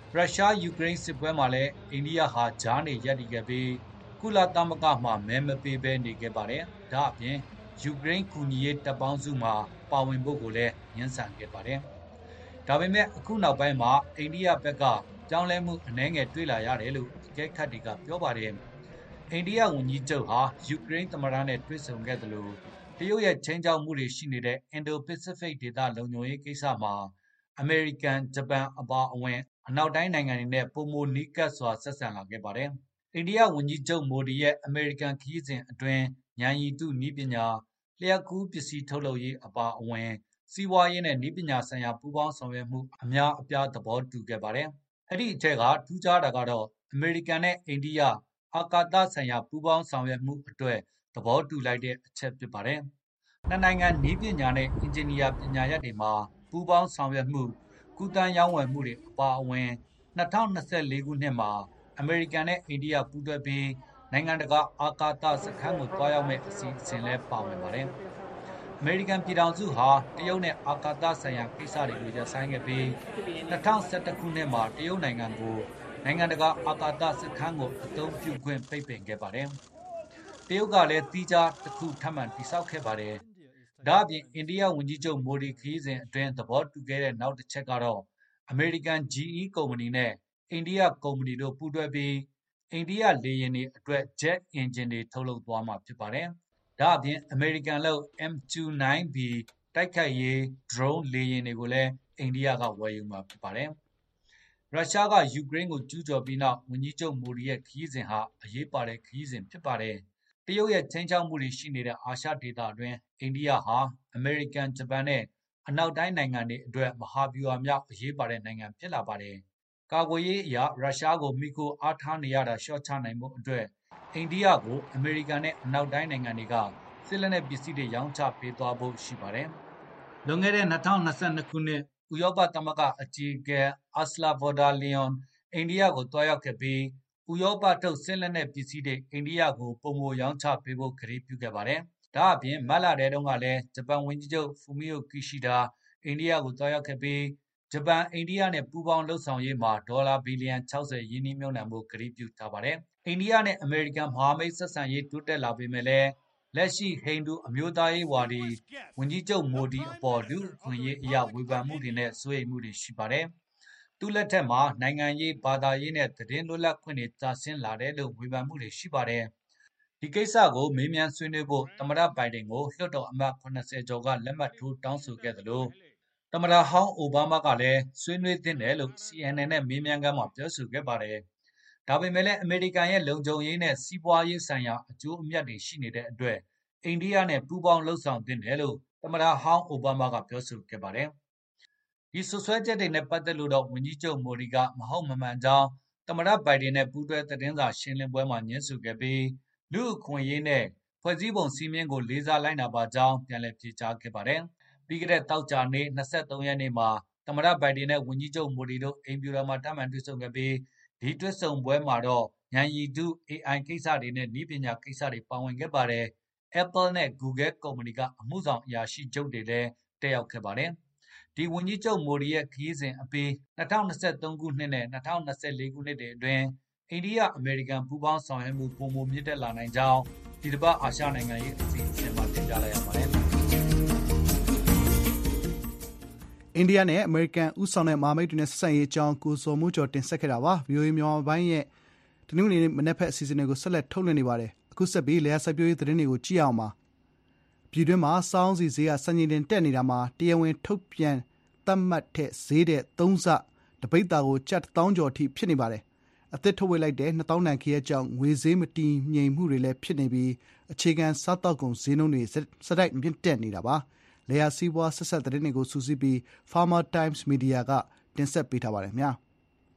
ရုရှားယူကရိန်းစစ်ပွဲမှာလည်းအိန္ဒိယဟာကြားနေရပ်တည်ခဲ့ပြီးကုလသမဂ္ဂမှမဲမပေးဘဲနေခဲ့ပါတယ်။ဒါအပြင်ယူကရိန်းကူညီရေးတပ်ပေါင်းစုမှာပါဝင်ဖို့ကိုလည်းညှင်းဆန်ခဲ့ပါတယ်။ဒါပေမဲ့အခုနောက်ပိုင်းမှာအိန္ဒိယဘက်ကကြောင်းလဲမှုအနှဲငယ်တွေ့လာရတယ်လို့အကဲခတ်တွေကပြောပါတယ်။အိန္ဒိယဝန်ကြီးချုပ်ဟာယူကရိန်းသမ္မတနဲ့တွေ့ဆုံခဲ့တယ်လို့တရုတ်ရဲ့ချင်းချောက်မှုတွေရှိနေတဲ့ Indo-Pacific ဒေသလုံခြုံရေးကိစ္စမှာအမေရိကန်၊ဂျပန်အပါအဝင်အနောက်တိုင်းနိုင်ငံတွေနဲ့ပိုမိုနီးကပ်စွာဆက်ဆံလာခဲ့ပါတယ်။အိန္ဒိယဝန်ကြီးချုပ်မိုဒီရဲ့အမေရိကန်ခရီးစဉ်အတွင်းဉာဏ်ရည်တုနည်းပညာလျှပ်ကူးပစ္စည်းထုတ်လုပ်ရေးအပါအဝင်စီးပွားရေးနဲ့နည်းပညာဆိုင်ရာပူးပေါင်းဆောင်ရွက်မှုအများအပြားသဘောတူခဲ့ပါတယ်။အဲ့ဒီအထက်ကထူးခြားတာကတော့အမေရိကန်နဲ့အိန္ဒိယအာကာသဆိုင်ရာပူးပေါင်းဆောင်ရွက်မှုအတွက်သဘောတူလိုက်တဲ့အချက်ဖြစ်ပါတယ်။နှစ်နိုင်ငံနည်းပညာနဲ့အင်ဂျင်နီယာပညာရပ်တွေမှာပူးပေါင်းဆောင်ရွက်မှုကူးသန်းရောင်းဝယ်မှုတွေအပါအဝင်၂၀၂၄ခုနှစ်မှာအမေရိကန်နဲ့အိန္ဒိယပူးတွဲပြီးနိုင်ငံတကာအာကာသစခန်းကိုတွားရောက်မဲ့အစီအစဉ်လည်းပါဝင်ပါတယ်။အမေရိကန်ပြည်ထောင်စုဟာတရုတ်နဲ့အာကာသဆိုင်ရာကိစ္စတွေကိုရပ်ဆိုင်းခဲ့ပြီး၂၀၁၁ခုနှစ်မှာတရုတ်နိုင်ငံကိုနိုင်ငံတကာအာကာသစခန်းကိုအသုံးပြုခွင့်ပိတ်ပင်ခဲ့ပါတယ်။တရုတ်ကလည်းသီးခြားတစ်ခုထပ်မံတည်ဆောက်ခဲ့ပါတယ်။ဒါ့အပြင်အိန္ဒိယဝန်ကြီးချုပ်မိုဒီခရီးစဉ်အတွင်းသဘောတူခဲ့တဲ့နောက်တစ်ချက်ကတော့အမေရိကန် ဂျီ အီ ကုမ္ပဏီနဲ့အိန္ဒိယကုမ္ပဏီတို့ပူးတွဲပြီးအိန္ဒိယလေယာဉ်တွေအတွက် Jet Engine တွေထုတ်လုပ်သွားမှာဖြစ်ပါတယ်။ဒါ့အပြင်အမေရိကန်လုပ် အမ် တူ နိုင်း ဘီ တိုက်ခိုက်ရေး drone လေယာဉ်တွေကိုလည်းအိန္ဒိယကဝယ်ယူမှာဖြစ်ပါတယ်။ရုရှားကယူကရိန်းကိုကျူးကျော်ပြီးနောက်ဝန်ကြီးချုပ်မိုဒီရဲ့ခရီးစဉ်ဟာအရေးပါတဲ့ခရီးစဉ်ဖြစ်ပါတယ်။တရုတ်ရဲ့ချင်းချောက်မှုတွေရှိနေတဲ့အာရှဒေသအတွင်းအိန္ဒိယဟာအမေရိကန်၊ဂျပန်နဲ့အနောက်တိုင်းနိုင်ငံတွေအတွက်မဟာဗျူဟာမြောက်အရေးပါတဲ့နိုင်ငံဖြစ်လာပါတယ်။ကာကွယ်ရေးအရရုရှားကိုမှီခိုအားထားနေရတာလျှော့ချနိုင်ဖို့အတွက်အိန္ဒိယကိုအမေရိကန်နဲ့အနောက်တိုင်းနိုင်ငံတွေကစစ်လက်နက်ပစ္စည်းတွေရောင်းချပေးသွားဖို့ရှိပါတယ်။လွန်ခဲ့တဲ့၂၀၂၂ခုနှစ်ဥရောပသမဂ္ဂအကြီးအကဲ Ursula von der Leyen အိန္ဒိယကိုတွားရောက်ခဲ့ပြီးဥရောပထုတ်စစ်လက်နက်ပစ္စည်းတွေအိန္ဒိယကိုပိုမိုရောင်းချပေးဖို့ကတိပြုခဲ့ပါတယ်။ဒါအပြင်မတ်လထဲတုန်းကလည်းဂျပန်ဝန်ကြီးချုပ်ဖူမီယိုကီရှိဒါအိန္ဒိယကိုတွားရောက်ခဲ့ပြီးဂျပန်အိန္ဒိယနဲ့ပူးပေါင်းလှုပ်ဆောင်ရေးမှာဒေါ်လာဘီလီယံ၆၀ရင်းနှီးမြှုပ်နှံဖို့ကတိပြုထားပါတယ်။အိန္ဒိယနဲ့အမေရိကန်မဟာမိတ်ဆက်ဆံရေးတိုးတက်လာပေမဲ့လည်းလက်ရှိဟိန္ဒူအမျိုးသားရေးဝါဒီဝန်ကြီးချုပ်မိုဒီအပေါ်လူ့အခွင့်အရေးအရာဝေဖန်မှုတွေနဲ့စိုးရိမ်မှုတွေရှိပါတယ်။သူ့လက်ထက်မှာနိုင်ငံရေးဘာသာရေးနဲ့သတင်းလွတ်လပ်ခွင့်တွေကျဆင်းလာတယ်လို့ဝေဖန်မှုတွေရှိပါတယ်။ဒီကိစ္စကိုမေးမြန်းဆွေးနွေးဖို့သမ္မတဘိုင်ဒန်ကိုလွှတ်တော်အမတ်၇၀ကျော်ကလက်မှတ်ထိုးတောင်းဆိုခဲ့သလိုသမ္မတဟောင်းအိုဘားမားကလည်းဆွေးနွေးသင့်တယ်လို့ စီ အန် အန် နဲ့မေးမြန်းခန်းမှာပြောဆိုခဲ့ပါတယ်။ဒါပေမဲ့လည်းအမေရိကန်ရဲ့လုံခြုံရေးနဲ့စီးပွားရေးဆိုင်ရာအကျိုးအမြတ်တွေရှိနေတဲ့အတွက်အိန္ဒိယနဲ့ပူးပေါင်းလှုပ်ဆောင်သင့်တယ်လို့သမ္မတဟောင်းအိုဘားမားကပြောဆိုခဲ့ပါတယ်။ဒီဆွဆွဲချက်တွေနဲ့ပတ်သက်လို့တော့ဝန်ကြီးချုပ်မိုဒီကမဟုတ်မမှန်ကြောင်းသမ္မတဘိုင်ဒန်နဲ့ပူးတွဲသတင်းစာရှင်းလင်းပွဲမှာညင်းဆိုခဲ့ပြီးလူ့အခွင့်အရေးနဲ့ဖွဲ့စည်းပုံစည်းမျဉ်းကိုလေးစားလိုက်နာပါကြောင်းပြန်လည်ဖြေကြားခဲ့ပါတယ်။ပြီးခဲ့တဲ့တောက်ကြနေ့၂၃ရက်နေ့မှာသမ္မတဘိုင်ဒန်နဲ့ဝန်ကြီးချုပ်မိုဒီတို့အိမ်ဖြူတော်မှာထပ်မံတွေ့ဆုံခဲ့ပြီးဒီတွေ့ဆုံပွဲမှာတော့ဉာဏ်ရည်တု အေအိုင် ကိစ္စတွေနဲ့နည်းပညာကိစ္စတွေပါဝင်ခဲ့ပါတယ်။ Apple နဲ့ Google ကုမ္ပဏီကအမှုဆောင်အရာရှိချုပ်တွေလည်းတက်ရောက်ခဲ့ပါတယ်။ဒီဝန်ကြီးချုပ်မိုဒီရဲ့ခရီးစဉ်အပြီး၂၀၂၃ခုနှစ်နဲ့၂၀၂၄ခုနှစ်တွေအတွင်းအိန္ဒိယအမေရိကန်ပူးပေါင်းဆောင်ရွက်မှုပိုမိုမြင့်တက်လာနိုင်ကြောင်းဒီတစ်ပတ်အာရှနိုင်ငံရေးအစီအစဉ်မှာတင်ပြလိုက်ရပါတယ်။အိန္ဒိယနဲ့အမေရိကန်ဦးဆောင်တဲ့မဟာမိတ်တွေနဲ့ဆက်ဆံရေးအကြောင်းကိုဇော်မိုးကျော်တင်ဆက်ခဲ့တာပါ။ ဗွီအိုအေမြန်မာပိုင်းရဲ့တနင်္ဂနွေနေ့မနက်ဖက်အစီအစဉ်တွေကိုဆက်လက်ထုတ်လွှင့်နေပါတယ်။အခုဆက်ပြီးလျှပ်စိုက်ပျိုးရေးသတင်းတွေကိုကြည့်အောင်ပါ။ပြည်တွင်းမှာစောင်းစီဈေးကစံချိန်တင်တက်နေတာမှာတရားဝင်ထုတ်ပြန်သတ်မှတ်တဲ့ဈေးတဲ့သုံးဆတပိတ်တာကိုကျပ်တစ်သောင်းကျော်အထိဖြစ်နေပါတယ်။အသစ်ထုတ်ဝေလိုက်တဲ့နှစ်သောင်းတန်ခရက်ကြောင့်ငွေဈေးမတည်ငြိမ်မှုတွေလည်းဖြစ်နေပြီးအခြေခံစားတောက်ကုန်ဈေးနှုန်းတွေစတိုက်မြင့်တက်နေတာပါ။လျှပ်စီးပွားဆက်ဆက်သတင်းတွေကိုစူးစီးပြီး Farmer Times Media ကတင်ဆက်ပေးထားပါတယ်ခင်ဗျာ။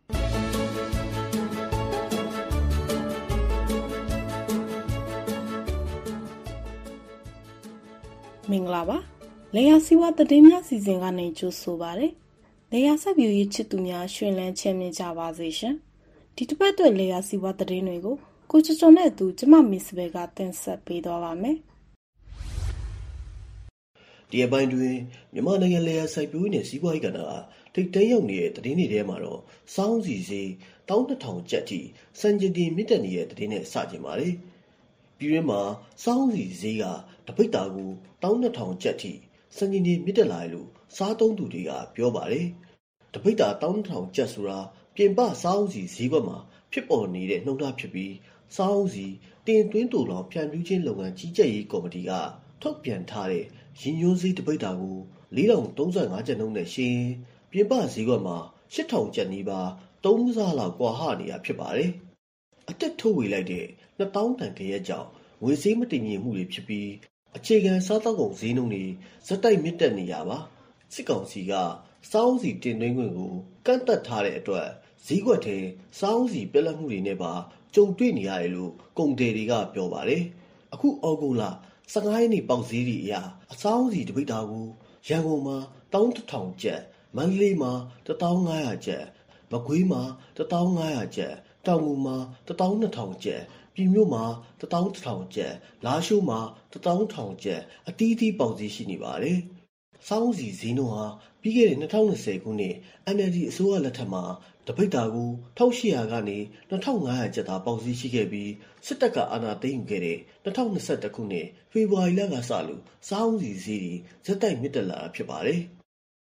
မင်္ဂလာပါလေယာစီဝါသတင်းများစီစဉ်ကနေကြိုဆိုပါရစေလေယာဆက်ပြူရေးချစ်သူများရှင်လန်းချမ်းမြေ့ကြပါစေရှင်ဒီတစ်ပတ်အတွက်လေယာစီဝါသတင်းတွေကိုကိုချွန်ချွန်နဲ့အတူကျမမစ်စဘဲကတင်ဆက်ပေးသွားပါမယ်ဒီအပိုင်းတွင်မြန်မာနိုင်ငံလေယာစိုက်ပျိုးရေးနဲ့စီးပွားရေးကဏ္ဍကထိပ်တန်းရောက်နေတဲ့သတင်းတွေထဲမှာတော့စောင်းစီဈေး၁၂,၀၀၀ ကျပ်ထိစံချိန်တင်မြင့်တက်နေတဲ့သတင်းနဲ့စကြင်ပါတယ်။ပြည်တွင်းမှာစောင်းစီဈေးကတပိဿာကို၁၂,၀၀၀ ကျပ်ထိစံချိန်တင်မြင့်တက်လာတယ်လို့စားသုံးသူတွေကပြောပါတယ်။တပိဿာ၁၂,၀၀၀ ကျပ်ဆိုတာပြင်ပစောင်းစီဈေးကွက်မှာဖြစ်ပေါ်နေတဲ့နှုန်းထားဖြစ်ပြီးစောင်းစီတင်သွင်းတူလောင်ဖြန့်ဖြူးခြင်းလုပ်ငန်းကြီးကြပ်ရေးကော်မတီကထုတ်ပြန်ထားတဲ့ရင်းညွှန်းဈေးတပိဿာကို၄,၀၃၅ ကျပ်နှုန်းနဲ့ရှင်ပြင်ပဈေးကွက်မှာ၈,၀၀၀ ကျပ်နီးပါးသုံးစားလောက်ကွာဟနေတာဖြစ်ပါတယ်။အတက်ထုတ်ဝေလိုက်တဲ့နှစ်သောင်းတန်ကြရက်ကြောင့်ငွေဈေးမတည်ငြိမ်မှုတွေဖြစ်ပြီးအခြေခံစားသောက်ကုန်ဈေးနှုန်းတွေဇက်တိုက်မြင့်တက်နေရပါစစ်ကောင်စီကစောင်းစီတင်သွင်းခွင့်ကိုကန့်သက်ထားတဲ့အတွက်ဈေးကွက်ထဲစောင်းစီပြက်လက်မှုတွေနဲ့ပါကြုံတွေ့နေရတယ်လို့ကုန်သည်တွေကပြောပါတယ်။အခုဩဂုတ်လ၁၅ရက်နေ့ပေါက်ဈေးတွေအရအစောင်းစီတပိဿာကိုရန်ကုန်မှာ၁၁,၀၀၀ ကျပ်မန္တလေးမှာ၁၅,၀၀၀ ကျပ်မကွေးမှာ၁၅,၀၀၀ ကျပ်တောင်ငူမှာ၁၂,၀၀၀ ကျပ်ပြည်မြို့မှာ၁၁,၀၀၀ ကျပ်လာရှိုးမှာ၁၁,၀၀၀ ကျပ်အသီးသီးပေါက်ဈေးရှိနေပါတယ်။စောင်းစီဈေးနှုန်းဟာပြီးခဲ့တဲ့၂၀၂၀ခုနှစ် အန်အယ်လ်ဒီ အစိုးရလက်ထက်မှာတပိဿာကို၁၈၀၀ကနေ၂၅၀၀ကျပ်သာပေါက်ဈေးရှိခဲ့ပြီးစစ်တပ်ကအာဏာသိမ်းယူခဲ့တဲ့၂၀၂၁ခုနှစ်ဖေဖော်ဝါရီလကစလို့စောင်းစီဈေးတွေဇက်တိုက်မြင့်တက်လာတာဖြစ်ပါတယ်။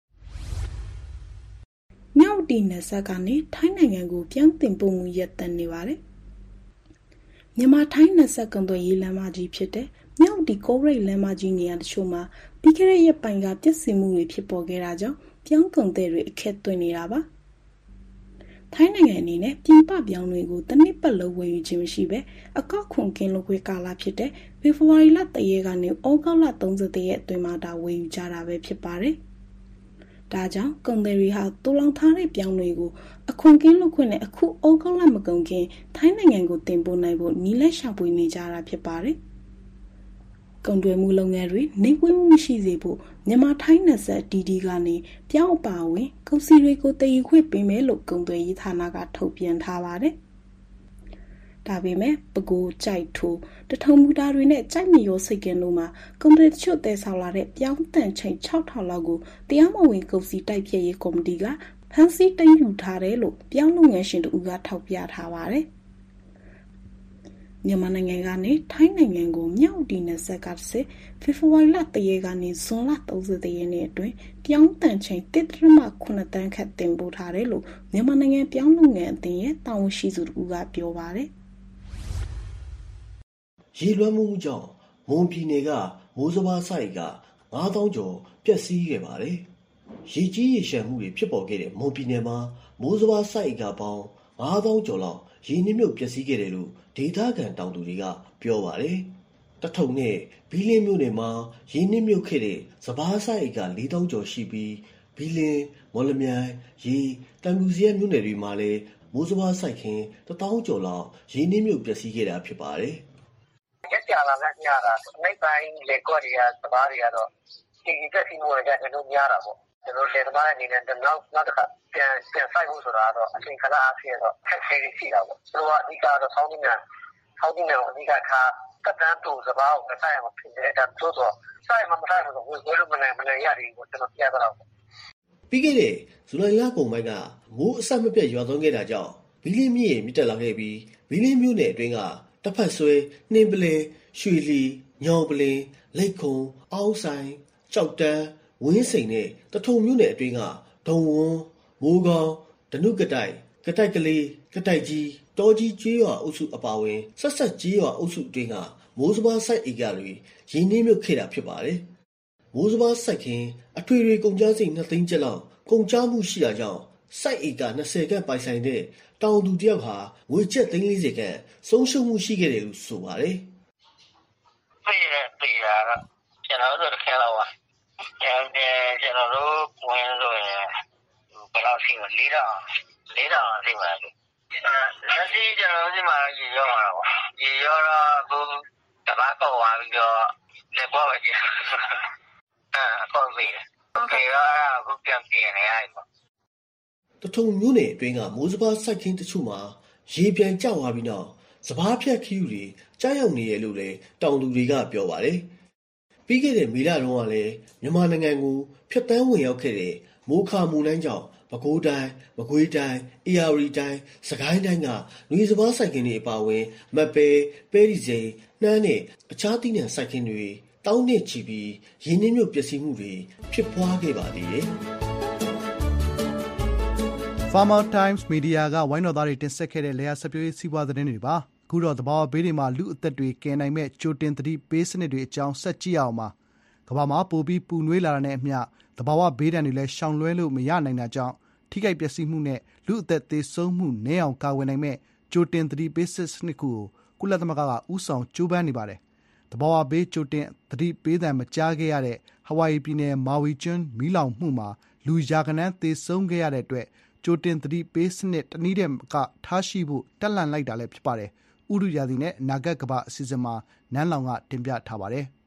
မြောက်တီနယ်စပ်ကနေထိုင်းနိုင်ငံကိုပြောင်းတင်ပို့မှုရပ်တန့်နေပါတယ်။မြန်မာထိုင်းနယ်စပ်ကုန်သွယ်ရေးလမ်းမကြီးဖြစ်တဲ့မြောက်တီကောရိတ်လမ်းမကြီးနေရာတချို့မှာပြီးခဲ့တဲ့ရက်ပိုင်းကပြည့်စုံမှုတွေဖြစ်ပေါ်ခဲ့တာကြောင့်ပြောင်းကုန်သည်တွေအခက်တွေ့နေတာပါ။ထိုင်းနိုင်ငံအနေနဲ့ပြင်ပပြောင်းတွေကိုတနစ်ပတ်လုံးဝယ်ယူခြင်းမရှိဘဲအကောက်ခွန်ကင်းလို့ခွေကာလာဖြစ်တဲ့ဖေဖော်ဝါရီလတရက်ကနေဩဂုတ်လ၃၁ရက်အတွင်းမှာဒါဝယ်ယူကြတာပဲဖြစ်ပါတယ်။ဒါကြောင့်ကုန်သည်တွေဟာတူလောင်ထားတဲ့ပြောင်းတွေကိုအခွန်ကင်းလို့ခွင့်နဲ့အခုဩဂုတ်လမကုန်ခင်ထိုင်းနိုင်ငံကိုတင်ပို့နိုင်ဖို့နီးလက်ရှာဖွေနေကြတာဖြစ်ပါတယ်။ကုန်သွယ်မှုလုပ်ငန်းတွေနှိမ်ဝှက်မှုမရှိစေဖို့မြန်မာထိုင်းနယ်စပ်ဒီဒီကနေပြောင်းအပါဝင်ကုန်စည်တွေကိုတည်ယူခွင့်ပေးမယ်လို့ကုန်သွယ်ရေးဌာနကထုတ်ပြန်ထားပါတယ်။ဒါပေမဲ့ပဲခူးကြိုက်ထိုးတထုံမူတာတွေနဲ့ကြိုက်မရောစိတ်ကင်းတို့မှာကုန်သည်တချို့တည်ဆောက်လာတဲ့ပြောင်းတန်ချိန်၆ထောင်လောက်ကိုတရားမဝင်ကုန်စည်တိုက်ဖြတ်ရေးကော်မတီကဖမ်းဆီးသိမ်းယူထားတယ်လို့ပြောင်းလုပ်ငန်းရှင်တို့ကထောက်ပြထားပါတယ်။မြန်မာနိုင်ငံကနေထိုင်းနိုင်ငံကိုမြောက်ဒီနယ်စပ်ကစစ်ဖေဖော်ဝါရီလတရက်ကနေဇွန်လ၃၀ရက်နေ့အတွင်းပြောင်းတန်ချိန်၁.၇တန်းခန့်တင်ပို့ထားတယ်လို့မြန်မာနိုင်ငံပြောင်းလုပ်ငန်းအသင်းရဲ့တာဝန်ရှိသူတို့ကပြောပါတယ်။ရေလွှမ်းမှုကြောင့်မွန်ပြည်နယ်ကမိုးစဘာစိုက်ကငါးသောင်းကျော်ပျက်စီးခဲ့ပါတယ်။ရေကြီးရေရှမ်းမှုတွေဖြစ်ပေါ်ခဲ့တဲ့မွန်ပြည်နယ်မှာမိုးစဘာစိုက်ကပေါင်းငါးသောင်းကျော်လောက်ရေနစ်မြုပ်ပျက်စီးခဲ့တယ်လို့ဒေသခံတောင်သူတွေကပြောပါတယ်။တထုံနဲ့ဘီလင်းမြို့နယ်မှာရေနစ်မြုပ်ခဲ့တဲ့စဘာစိုက်ကလေးသောင်းကျော်ရှိပြီးဘီလင်းမော်လမြိုင်ရေတန်ကူစီရဲ့မြို့နယ်တွေမှာလည်းမိုးစဘာစိုက်ခင်းတစ်သောင်းကျော်လောက်ရေနစ်မြုပ်ပျက်စီးခဲ့တာဖြစ်ပါတယ်။ရက်ကြာလာတဲ့ညတာနိုင်ပိုင်းလေကော်ရီယာစဘာတွေကတော့ဒီဒီကစီမိုးရတဲ့တို့များတာပေါ့ကျွန်တော်လေသမားအနေနဲ့နောက်နောက်တစ်ခါပြန်ပြန်ဆိုင်ဖို့ဆိုတာတော့အချိန်ခဏအဖြစ်တော့ခက်ခဲရှိတာပေါ့သူကအဓိကတော့ဆောင်းနေတာဆောင်းနေတာအဓိကထားတက်တန်းတူစဘာကိုဆိုင်ရမှာဖြစ်တယ်ဒါတို့ဆိုဆိုင်မှာမဆိုင်ဘူးဘယ်လိုမလဲမလဲရတယ်ကိုကျွန်တော်ပြရတော့ပြီးခဲ့တဲ့ဇူလိုင်လကုန်ပိုင်းကမိုးအဆက်မပြတ်ရွာသွန်းခဲ့တာကြောင့်ဘီလင်းမြစ်မြစ်တက်လာခဲ့ပြီးဘီလင်းမြို့နယ်အတွင်းကတစ်ဖက်ဆွဲနှင်းပလဲရွှေလီညောင်ပလင်လိတ်ခုံအောင်းဆိုင်ကြောက်တန်းဝင်းစိန်နဲ့တထုံမြို့နယ်အတွင်းကဒုံဝန်းမိုးကောင်းဒနုကတိုက်ကတိုက်ကလေးကတိုက်ကြီးတောကြီးကျေးရွာအုပ်စုအပါအဝင်ဆက်ဆက်ကျေးရွာအုပ်စုအတွင်းကမိုးစဘာစိုက်ဧကတွေရင်းနှီးမြုပ်ခဲ့တာဖြစ်ပါတယ်။မိုးစဘာစိုက်ခင်းအထွေထွေကုန်ကျစရိတ်နှစ်သိန်းကျပ်လောက်ကုန်ကျမှုရှိတာကြောင့်စိုက်ဧက၂၀ခန့်ပိုင်ဆိုင်တဲ့တောင်သူတယောက်ဟာငွေကျပ်သိန်း၄၀ခန့်ဆုံးရှုံးမှုရှိခဲ့တယ်လို့ဆိုပါတယ်။ပြေးပြေးရတာကျွန်တော်တို့ခင်လာပါကျွန်တော်တို့ဝင်လို့ရဘယ်လောက်ရှိမလဲ၄တောင်၄တောင်ရှိမှာလေလက်ရှိကျွန်တော်ဒီမှာရေရောတာပေါ့ရေရောတော့အခုတပတ်ပေါ်သွားပြီးတော့လက်ပေါ်ပဲကြီးအဲပေါ်ပြီခေရောအခုပြန်ပြင်နေရတယ်ပေါ့တထုံမြို့နယ်အတွင်းကမိုးစဘာစိုက်ခင်းတချို့မှာရေပြန်ကျသွားပြီးနောက်စဘာဖြတ်ခီးယူတွေကြားရောက်နေရလို့လေတောင်သူတွေကပြောပါတယ်ပြီးခဲ့တဲ့မေလတုန်းကလည်းမြန်မာနိုင်ငံကိုဖျက်တမ်းဝင်ရောက်ခဲ့တဲ့မိုးခါမူနှမ်းကြောင့်ပဲခူးတိုင်းမကွေးတိုင်းအေရဝတီတိုင်းစကိုင်းတိုင်းကနွေစပါးစိုက်ခင်းတွေအပါအဝင်မပဲပဲရီစိန်နှမ်းနဲ့အခြားသီးနှံစိုက်ခင်းတွေတောင်းနဲ့ချီပြီးရင်းနှီးမြုပ်ပျက်စီးမှုတွေဖြစ်ပွားခဲ့ပါသေးတယ်။ Farmer Times Media ကဝိုင်းတော်သားတွေတင်ဆက်ခဲ့တဲ့လယ်ယာစိုက်ပျိုးရေးစီးပွားသတင်းတွေပါ။အခုတော့သဘာဝဘေးတွေမှာလူအသက်တွေကယ်နိုင်မဲ့ကြိုတင်သတိပေးစနစ်တွေအကြောင်းဆက်ကြည့်အောင်ပါ။ကမ္ဘာမှာပိုပြီးပူနွေးလာတာနဲ့အမျှသဘာဝဘေးဒဏ်တွေလည်းရှောင်လွှဲလို့မရနိုင်တာကြောင့်ထိခိုက်ပျက်စီးမှုနဲ့လူအသက်သေဆုံးမှုနည်းအောင်ကာကွယ်နိုင်မဲ့ကြိုတင်သတိပေးစနစ်ကိုကုလသမဂ္ဂကဦးဆောင်ကြိုးပမ်းနေပါတယ်။သဘာဝဘေးကြိုတင်သတိပေးသံမကြားခဲ့ရတဲ့ဟာဝိုင်ယီပြည်နယ်မာဝီကျွန်းမီးလောင်မှုမှာလူရာဂဏန်းသေဆုံးခဲ့ရတဲ့အတွက်ကြိုတင်သတိပေးစနစ်တနည်းတည်းကထားရှိဖို့တက်လှမ်းလိုက်တာလည်းဖြစ်ပါတယ်။ဥရုရာသီနဲ့နာဂတ်ကမ္ဘာအစီအစဉ်မှာနန်းလောင်ကတင်ပြထားပါတယ်။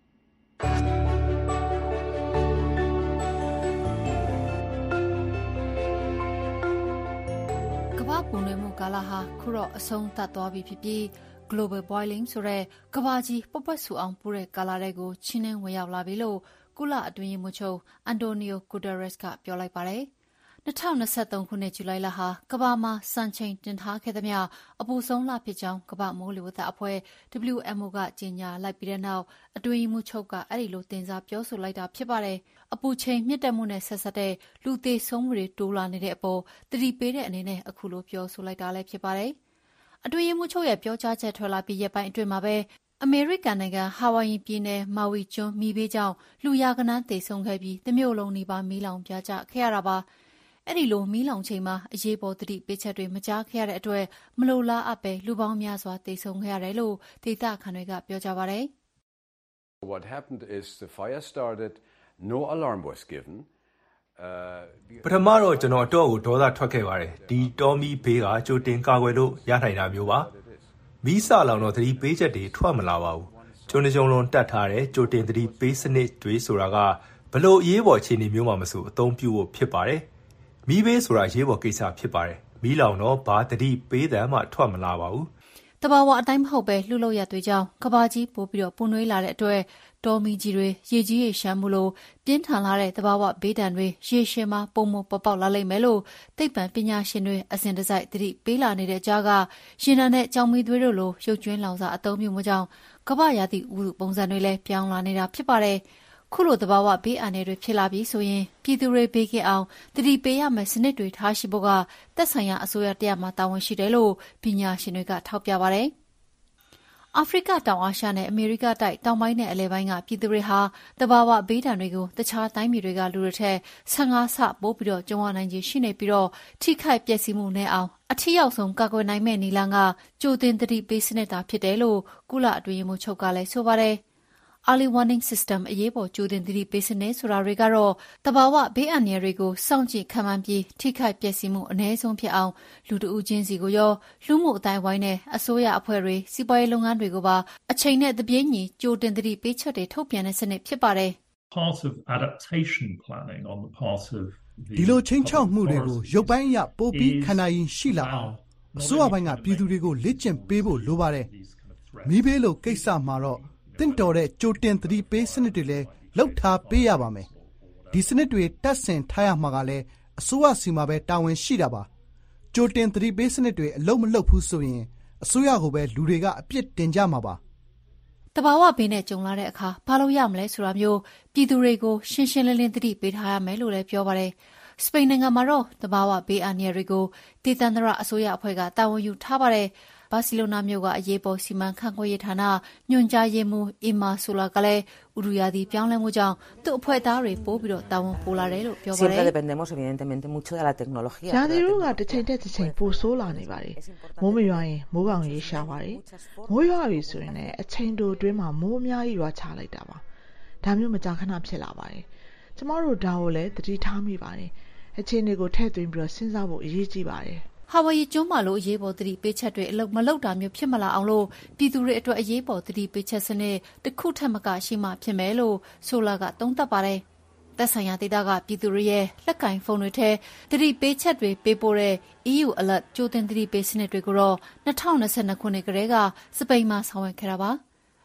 ကမ္ဘာပူနွေးမှုကာလဟာခုတော့အဆုံးသတ်သွားပြီဖြစ်ပြီး global boiling ဆိုတဲ့ကမ္ဘာကြီးပပွက်ဆူအောင်ပူတဲ့ကာလတွေကိုချင်းနှင်းဝင်ရောက်လာပြီလို့ကုလအတွင်းရေးမှူးချုပ်အန်တိုနီယိုဂူတာရက်စ်ကပြောလိုက်ပါတယ်။၂၀၂၃ခုနှစ်ဇူလိုင်လဟာကမ္ဘာမှာစံချိန်တင်ထားခဲ့သမျှအပူဆုံးလဖြစ်ကြောင်းကမ္ဘာမိုးလေဝသအဖွဲ့ ဒဗလျူ အမ် အို ကကြေညာလိုက်ပြီးတဲ့နောက်အတွင်းရေးမှူးချုပ်ကအဲ့ဒီလိုတင်စားပြောဆိုလိုက်တာဖြစ်ပါတယ်။အပူချိန်မြင့်တက်မှုနဲ့ဆက်စပ်တဲ့လူသေဆုံးမှုတွေတိုးလာနေတဲ့အပေါ်သတိပေးတဲ့အနေနဲ့အခုလိုပြောဆိုလိုက်တာလည်းဖြစ်ပါတယ်။အတွင်းရေးမှူးချုပ်ရဲ့ပြောကြားချက်ထွက်လာပြီးရက်ပိုင်းအတွင်းမှာပဲအမေရိကန်နိုင်ငံဟာဝိုင်ယီပြည်နယ်မာဝီကျွန်းမီးဘေးကြောင့်လူရာဂဏန်းသေဆုံးခဲ့ပြီးတစ်မြို့လုံးနီးပါးမီးလောင်ပြာကျခဲ့ရတာပါ။အဲ့ဒီလိုမီးလောင်ချိန်မှာအရေးပေါ်သတိပေးချက်တွေမကြားခဲ့ရတဲ့အတွက်မလိုလားအပ်ပဲလူပေါင်းများစွာသေဆုံးခဲ့ရတယ်လို့ဒေသခံတွေကပြောကြပါတယ်။ What happened is the fire started, no alarm was given. ပထမတော့ကျွန်တော်အတော့ကိုဒေါသထွက်ခဲ့ပါတယ်။ဒီတောမီးဘေးကကြိုတင်ကာကွယ်လို့ရနိုင်တာမျိုးပါ။မီးစလောင်တော့သတိပေးချက်တွေထွက်မလာပါဘူး။ကျွန်းကြုံလုံးတတ်ထားတဲ့ကြိုတင်သတိပေးစနစ်တွေဆိုတာကဘလို့အရေးပေါ်အခြေအနေမျိုးမှမဆိုအသုံးပြုဖို့ဖြစ်ပါတယ်။မီးဘေးဆိုတာရေးပေါ်ကိစ္စဖြစ်ပါတယ်။မီးလောင်တော့ဘာတတိပေးတယ်မှထွက်မလာပါဘူး။တဘာဝအတိုင်းမဟုတ်ပဲလှုပ်လို့ရသွေးကြောင်းကဘာကြီးပို့ပြီးတော့ပူနွေးလာတဲ့အတွက်တောမီကြီးတွေရေကြီးရေရှမ်းမှုလို့ပြင်းထန်လာတဲ့တဘာဝဘေးဒဏ်တွေရေရှည်မှာပုံမပေါပေါက်လာလိမ့်မယ်လို့သိပ္ပံပညာရှင်တွေအစဉ်တစိုက်သတိပေးလာနေတဲ့ကြားကရှင်နံနဲ့ကြောင်မီသွေးတို့လိုရုပ်ကျွင်းလောင်စာအသုံးပြုမှုကြောင့်ကဘာရာသီဥတုပုံစံတွေလည်းပြောင်းလာနေတာဖြစ်ပါတယ်။ခုလိုတဘာဝဘေးအန္တရာယ်တွေဖြစ်လာပြီးဆိုရင်ပြည်သူတွေဘေးကင်းအောင်တတိပေးရမယ့်စနစ်တွေထားရှိဖို့ကသက်ဆိုင်ရာအစိုးရတရားမှာတာဝန်ရှိတယ်လို့ပညာရှင်တွေကထောက်ပြပါတယ်။အာဖရိကတောင်အာရှနဲ့အမေရိကတိုက်တောင်ပိုင်းနဲ့အလယ်ပိုင်းကပြည်သူတွေဟာတဘာဝဘေးဒဏ်တွေကိုတခြားတိုင်းပြည်တွေကလူတွေထက်ဆယ့်ငါးဆပိုးပြီးတော့ကြုံရနိုင်ခြေရှိနေပြီးတော့ထိခိုက်ပျက်စီးမှုနဲ့အောင်အထီးရောက်ဆုံးကာကွယ်နိုင်မယ့်နည်းလမ်းကကြိုတင်တတိပေးစနစ်တာဖြစ်တယ်လို့ကုလအတွင်းရေးမှူးချုပ်ကလည်းဆိုပါတယ်။ Early Warning System အရေးပေါ်ကြိုတင်သတိပေးစနစ်ဆိုတာတွေကတော့တဘာဝဘေးအန္တရာယ်တွေကိုစောင့်ကြည့်ခံမှန်းပြီးထိခိုက်ပျက်စီးမှုအနည်းဆုံးဖြစ်အောင်လူတဦးချင်းစီကိုရောလူမှုအတိုင်းဝိုင်းနဲ့အစိုးရအဖွဲ့တွေစီးပွားရေးလုပ်ငန်းတွေကိုပါအချိန်နဲ့တပြေးညီကြိုတင်သတိပေးချက်တွေထုတ်ပြန်တဲ့စနစ်ဖြစ်ပါတယ်။ Part of adaptation planning on the part of ဒီလိုချင်းချောက်မှုတွေကိုရုပ်ပိုင်းအရပိုပြီးခန္ဓာရင်ရှိလာအောင်အစိုးရပိုင်းကပြည်သူတွေကိုလေ့ကျင့်ပေးဖို့လိုပါတယ်။မိဘေးလိုကိစ္စမှာတော့တင့်တော်တဲ့ကြိုတင်သတိပေးစနစ်တွေလည်းလောက်ထားပေးရပါမယ်။ဒီစနစ်တွေတက်ဆင်ထားရမှာကလည်းအစိုးရစီမှာပဲတာဝန်ရှိတာပါ။ကြိုတင်သတိပေးစနစ်တွေအလုံးမလုံးဘူးဆိုရင်အစိုးရကိုပဲလူတွေကအပြစ်တင်ကြမှာပါ။တဘာဝဘေးနဲ့ကြုံလာတဲ့အခါဘာလို့ရမလဲဆိုတာမျိုးပြည်သူတွေကိုရှင်းရှင်းလင်းလင်းသတိပေးထားရမယ်လို့လည်းပြောပါတယ်။စပိန်နိုင်ငံမှာတော့တဘာဝဘေးအန္တရာယ်တွေကိုဒေသန္တရအစိုးရအဖွဲ့ကတာဝန်ယူထားပါတယ်။ဘာစီလိုနာမြို့ကအရေးပေါ်စီမံခန့်ခွဲရေးဌာနညွှန်ကြားရေးမှူးအီမာဆိုလာကလည်းဥရုရာသီပြောင်းလဲမှုကြောင့်သူ့အဖွဲ့သားတွေပို့ပြီးတော့တာဝန်ပိုလာတယ်လို့ပြောပါတယ်။ Siempre dependemos evidentemente mucho de la tecnología. ရာသီဥတုကတစ်ချိန်တက်တစ်ချိန်ပိုဆိုးလာနေပါတယ်။မိုးမရွာရင်မိုးကောင်ရေရှားပါတယ်။မိုးရွာပြီဆိုရင်လည်းအချိန်တိုအတွင်းမှာမိုးအများကြီးရွာချလိုက်တာပါ။ဒါမျိုးမကြာခဏဖြစ်လာပါတယ်။ကျမတို့ဒါကိုလည်းသတိထားမိပါတယ်။အခြေအနေကိုထည့်သွင်းပြီးတော့စဉ်းစားဖို့အရေးကြီးပါတယ်။ဟာဝိုင်ယီကျွန်းမှာလိုအရေးပေါ်သတိပေးချက်တွေအလုပ်မလုပ်တာမျိုးဖြစ်မလာအောင်လို့ပြည်သူတွေအတွက်အရေးပေါ်သတိပေးချက်စနစ်တစ်ခုထက်မကရှိမှဖြစ်မယ်လို့ဆိုလာကသုံးသပ်ပါတယ်။သက်ဆိုင်ရာဒေသကပြည်သူတွေရဲ့လက်ကင်ဖုန်းတွေထဲသတိပေးချက်တွေပေးပို့တဲ့ E U Alert ကြိုတင်သတိပေးစနစ်တွေကိုတော့၂၀၂၂ခုနှစ်ကတည်းကစပိန်မှာဆောင်ရွက်ခဲ့တာပါ။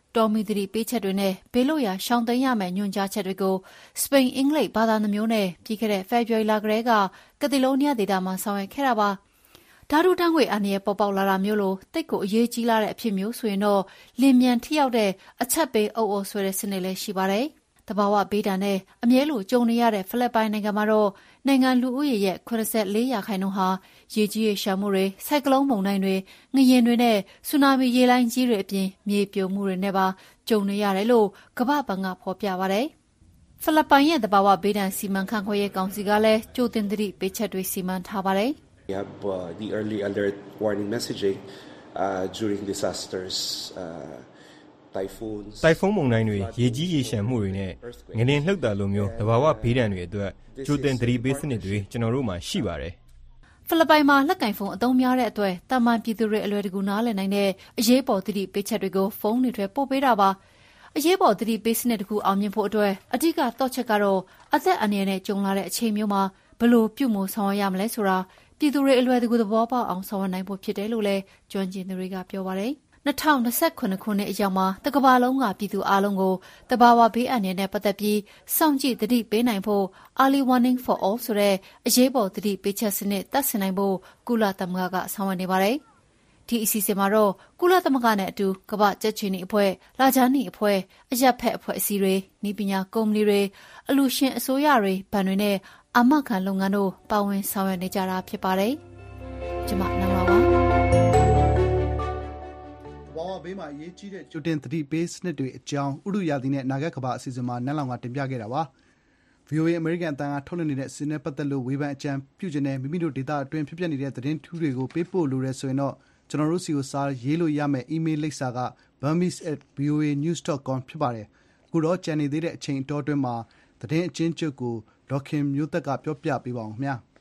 တော်မီသတိပေးချက်တွေနဲ့ဘေးလို့ရာရှောင်သိမ်းရမယ့်ညွှန်ကြားချက်တွေကိုစပိန်အင်္ဂလိပ်ဘာသာနှမျိုးနဲ့ပြီးခဲ့တဲ့ဖေဖော်ဝါရီလကတည်းကကက်တလိုးနီးယားဒေသမှာဆောင်ရွက်ခဲ့တာပါဓာတုတန်းခွေအန္တရာယ်ပေါ်ပေါက်လာတာမျိုးလိုတိတ်ကိုအရေးကြီးလာတဲ့အဖြစ်မျိုးဆိုရင်တော့လင်းမြန်ထိရောက်တဲ့အချက်ပေးအုပ်အုပ်ဆွဲတဲ့စနစ်လည်းရှိပါတယ်။တဘာဝဘေးဒဏ်နဲ့အမြဲလိုကြုံနေရတဲ့ဖိလစ်ပိုင်နိုင်ငံမှာတော့နိုင်ငံလူဦးရေရဲ့ခုနှစ်ဆယ့်လေးရာခိုင်နှုန်းဟာရေကြီးရေရှာမှုတွေဆိုင်ကလုန်းမုန်တိုင်းတွေငလျင်တွေနဲ့ဆူနာမီရေလိုင်းကြီးတွေအပြင်မြေပြိုမှုတွေနဲ့ပါကြုံနေရတယ်လို့ကမ္ဘာ့ဘဏ်ကဖော်ပြပါတယ်။ဖိလစ်ပိုင်ရဲ့တဘာဝဘေးဒဏ်စီမံခန့်ခွဲရေးကောင်စီကလည်းကြိုတင်သတိပေးချက်တွေစီမံထားပါတယ် We have uh, the early alert warning messaging uh, during disasters, uh, typhoons. တိုင်ဖုန်းမုန်တိုင်းတွေရေကြီးရေရှမ်းမှုတွေနဲ့ငလျင်လှုပ်တာလိုမျိုးတဘာဝဘေးဒဏ်တွေအတွက်ကြိုတင်သတိပေးစနစ်တွေကျွန်တော်တို့မှာရှိပါတယ်။ဖိလစ်ပိုင်မှာလက်ကင်ဖုန်းအသုံးများတဲ့အတွက်တာမန်ပြည်သူတွေအလွယ်တကူနားလည်နိုင်တဲ့အရေးပေါ်သတိပေးချက်တွေကိုဖုန်းတွေထဲပို့ပေးတာပါ။အရေးပေါ်သတိပေးစနစ်တစ်ခုအောင်မြင်ဖို့အတွက်အဓိကတော့ချက်ကတော့အသက်အန္တရာယ်နဲ့ကြုံလာတဲ့အချိန်မျိုးမှာဘယ်လိုပြုမှုဆောင်ရွက်ရမလဲဆိုတာပြည်သူတွေအလွယ်တကူသဘောပေါက်အောင်ဆောင်ရွက်နိုင်ဖို့ဖြစ်တယ်လို့လည်းကျွမ်းကျင်သူတွေကပြောပါတယ်။၂၀၂၇ခုနှစ်အရောက်မှာတကမ္ဘာလုံးကပြည်သူအလုံးကိုတဘာဝဘေးအန္တရာယ်နဲ့ပတ်သက်ပြီးစောင့်ကြည့်သတိပေးနိုင်ဖို့ Early Warning for All ဆိုတဲ့အရေးပေါ်သတိပေးချက်စနစ်တပ်ဆင်နိုင်ဖို့ကုလသမဂ္ဂကဆောင်ရွက်နေပါတယ်။ဒီအစီအစဉ်မှာတော့ကုလသမဂ္ဂနဲ့အတူကမ္ဘာ့ကြက်ချီနီအဖွဲ့၊လာဂျာနီအဖွဲ့၊အရပ်ဖက်အဖွဲ့အစည်းတွေ၊နည်းပညာကုမ္ပဏီတွေ၊အလူရှင်အစိုးရတွေ၊ဘဏ်တွေနဲ့အာမခံလုပ်ငန်းတို့ပါဝင်ဆောင်ရွက်နေကြတာဖြစ်ပါတယ်။ကျွန်မနန္ဒာပါ။ဘာဝဘေးမှာအရေးကြီးတဲ့ကြိုတင်သတိပေးစနစ်တွေအကြောင်းဥရုရာသီနဲ့နာဂတ်ကဘာအစီအစဉ်မှာနန်းလောင်ကတင်ပြခဲ့တာပါ။ ဗီအိုအေ အမေရိကန်အသံကထုတ်လွှင့်နေတဲ့အစီအစဉ်နဲ့ပတ်သက်လို့ဝေဖန်အကြံပြုချင်တဲ့မိမိတို့ဒေသအတွင်းဖြစ်ပျက်နေတဲ့သတင်းထူးတွေကိုပေးပို့လိုတယ်ဆိုရင်တော့ကျွန်တော်တို့စီကိုစာရေးလို့ရမယ့် email လိပ်စာက burmese at v o a news dot com ဖြစ်ပါတယ်။အခုတော့ကြံနေသေးတဲ့အချိန်အတောအတွင်းမှာသတင်းအချင်းချုပ်ကိုဒေါခင်မျိုးသက်ကပြောပြပေးပါအောင်ခင်ဗျာ။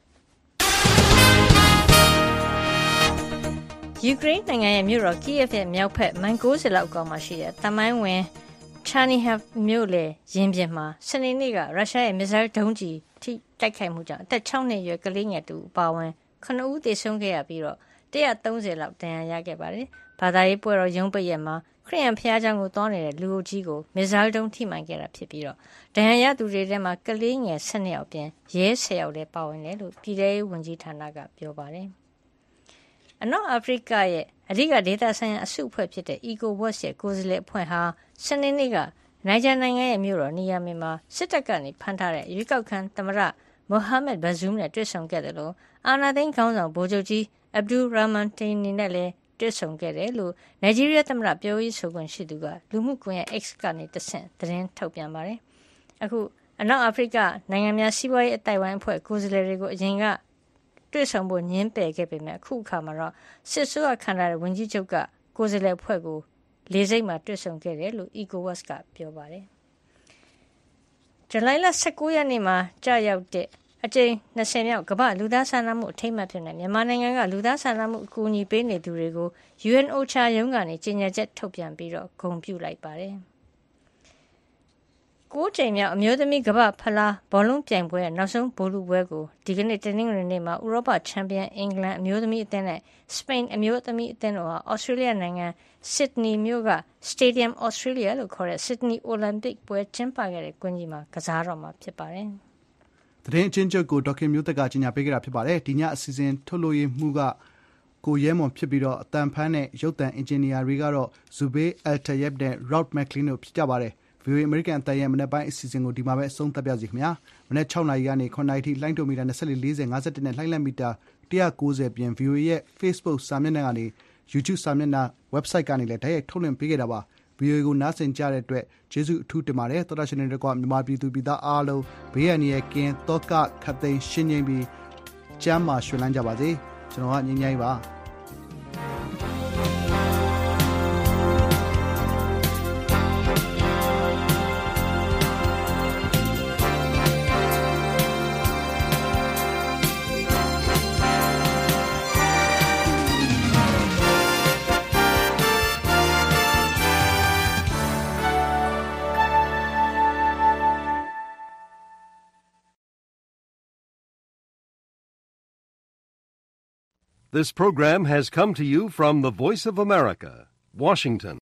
ယူကရိန်းနိုင်ငံရဲ့မြို့တော်ကီယက်ရဲ့မြောက်ဖက်မိုင်၉၀လောက်အကွာမှာရှိတဲ့တမိုင်းဝင်ချာနီဟပ်မြို့လေရင်ပြင်မှာစနေနေ့ကရုရှားရဲ့မစ်ဇိုင်းဒုံးကျည်ထိတိုက်ခိုက်မှုကြောင့်အသက်၆နှစ်အရွယ်ကလေးငယ်တူအပါအဝင်ခုနှစ်ဦးသေဆုံးခဲ့ရပြီးတော့၁၃၀လောက်ဒဏ်ရာရခဲ့ပါတယ်။ဘာသာရေးပွဲတော်ရုံးပိတ်ရက်မှာခရစ်ယာန်ဘုရားကျောင်းကိုသွားနေတဲ့လူအုပ်ကြီးကိုမစ်ဇိုင်းဒုံးထိမှန်ခဲ့တာဖြစ်ပြီးတော့ဒဏ်ရာရသူတွေထဲမှာကလေးငယ်၁၂ယောက်ပြင်ရဲ၁၀ယောက်လည်းပါဝင်တယ်လို့ပြည်ထရေးဝန်ကြီးဌာနကပြောပါတယ်။အနောက်အာဖရိကရဲ့အဓိကဒေသဆိုင်ရာအစုအဖွဲ့ဖြစ်တဲ့ ECOWAS ရဲ့ကိုယ်စားလှယ်အဖွဲ့ဟာစနေနေ့ကနိုင်ဂျာနိုင်ငံရဲ့မြို့တော်နီယာမီမှာစစ်တပ်ကနေဖမ်းထားတဲ့ရွေးကောက်ခံသမ္မတမိုဟာမက်ဘဇူးနဲ့တွေ့ဆုံခဲ့တယ်လို့အာဏာသိမ်းခေါင်းဆောင်ဗိုလ်ချုပ်ကြီးအဗ်ဒူရာမန်တီနီနဲ့လည်းတွေ့ဆုံခဲ့တယ်လို့နိုင်ဂျီးရီးယားသမ္မတပြောရေးဆိုခွင့်ရှိသူကလူမှုကွန်ရက် X ကနေတဆင့်သတင်းထုတ်ပြန်ပါတယ်။အခုအနောက်အာဖရိကနိုင်ငံများစီးပွားရေးအတိုင်းဝိုင်းအဖွဲ့ကိုယ်စားလှယ်တွေကိုအရင်ကတွေ့ဆုံဖို့ညှင်းပယ်ခဲ့ပေမဲ့အခုအခါမှာတော့စစ်ဆိုးရခံရတဲ့ဝန်ကြီးချုပ်ကကိုယ်စားလှယ်အဖွဲ့ကိုလေဆိပ်မှာတွေ့ဆုံခဲ့တယ်လို့ ECOWAS ကပြောပါတယ်။ဇူလိုင်လ၁၉ရက်နေ့မှာကြာရောက်တဲ့အကြိမ်၂၀မြောက်ကမ္ဘာလူသားစာနာမှုအထိမ်းအမှတ်ဖြစ်နေမြန်မာနိုင်ငံကလူသားစာနာမှုအကူအညီပေးနေသူတွေကို ယူအန် အိုချာ ရုံးကနေကြေညာချက်ထုတ်ပြန်ပြီးတော့ဂုဏ်ပြုလိုက်ပါတယ်။ကိုးကြိမ်မြောက်အမျိုးသမီးကမ္ဘာဖလားဘောလုံးပြိုင်ပွဲရဲ့နောက်ဆုံးဗိုလ်လုပွဲကိုဒီကနေ့တနင်္ဂနွေနေ့မှာဥရောပချန်ပီယံအင်္ဂလန်အမျိုးသမီးအသင်းနဲ့စပိန်အမျိုးသမီးအသင်းတို့ဟာဩစတြေးလျနိုင်ငံစစ်ဒနီမြို့က Stadium Australia လို့ခေါ်တဲ့ Sydney Olympic ပွဲကျင်းပခဲ့တဲ့ကွင်းကြီးမှာကစားတော့မှာဖြစ်ပါတယ်။သတင်းအချင်းချုပ်ကိုဒေါခင်မျိုးသက်ကကြီးညာပေးခဲ့တာဖြစ်ပါတယ်။ဒီညအစီအစဉ်ထုတ်လို့ရမှုကကိုရဲမွန်ဖြစ်ပြီးတော့အတန်ဖန်းနဲ့ရုပ်သံအင်ဂျင်နီယာတွေကတော့ဇူဘေးအယ်တယက်နဲ့ Rod McLean တို့ဖြစ်ကြပါတယ်။ ဗီအိုအေ အမေရိကန်အသံရဲ့မနက်ပိုင်းအစီအစဉ်ကိုဒီမှာပဲအဆုံးသတ်ပြစီခင်ဗျာမနက်၆နာရီကနေ၇နာရီထိလိုင်းတိုမီတာ၂၄ ၄၀ ၅၁နဲ့လှိုင်းလက်မီတာ၁၉၀ပြင် ဗီအိုအေရဲ့ Facebook စာမျက်နှာကနေ YouTube စာမျက်နှာ website ကနေလည်းတိုက်ရိုက်ထုတ်လွှင့်ပေးခဲ့တာပါဗီအိုအေကိုနားဆင်ကြတဲ့အတွက်ကျေးဇူးအထူးတင်ပါတယ်သောတာရှင်တွေကမြန်မာပြည်သူပြည်သားအားလုံးဘေးရန်ရဲ့ကင်းသောကခတ်သိမ်းရှင်းငိမ့်ပြီးကျမ်းမာရွှင်လန်းကြပါစေကျွန်တော်ကငြိမ်းချမ်းပါ This program has come to you from the Voice of America, Washington.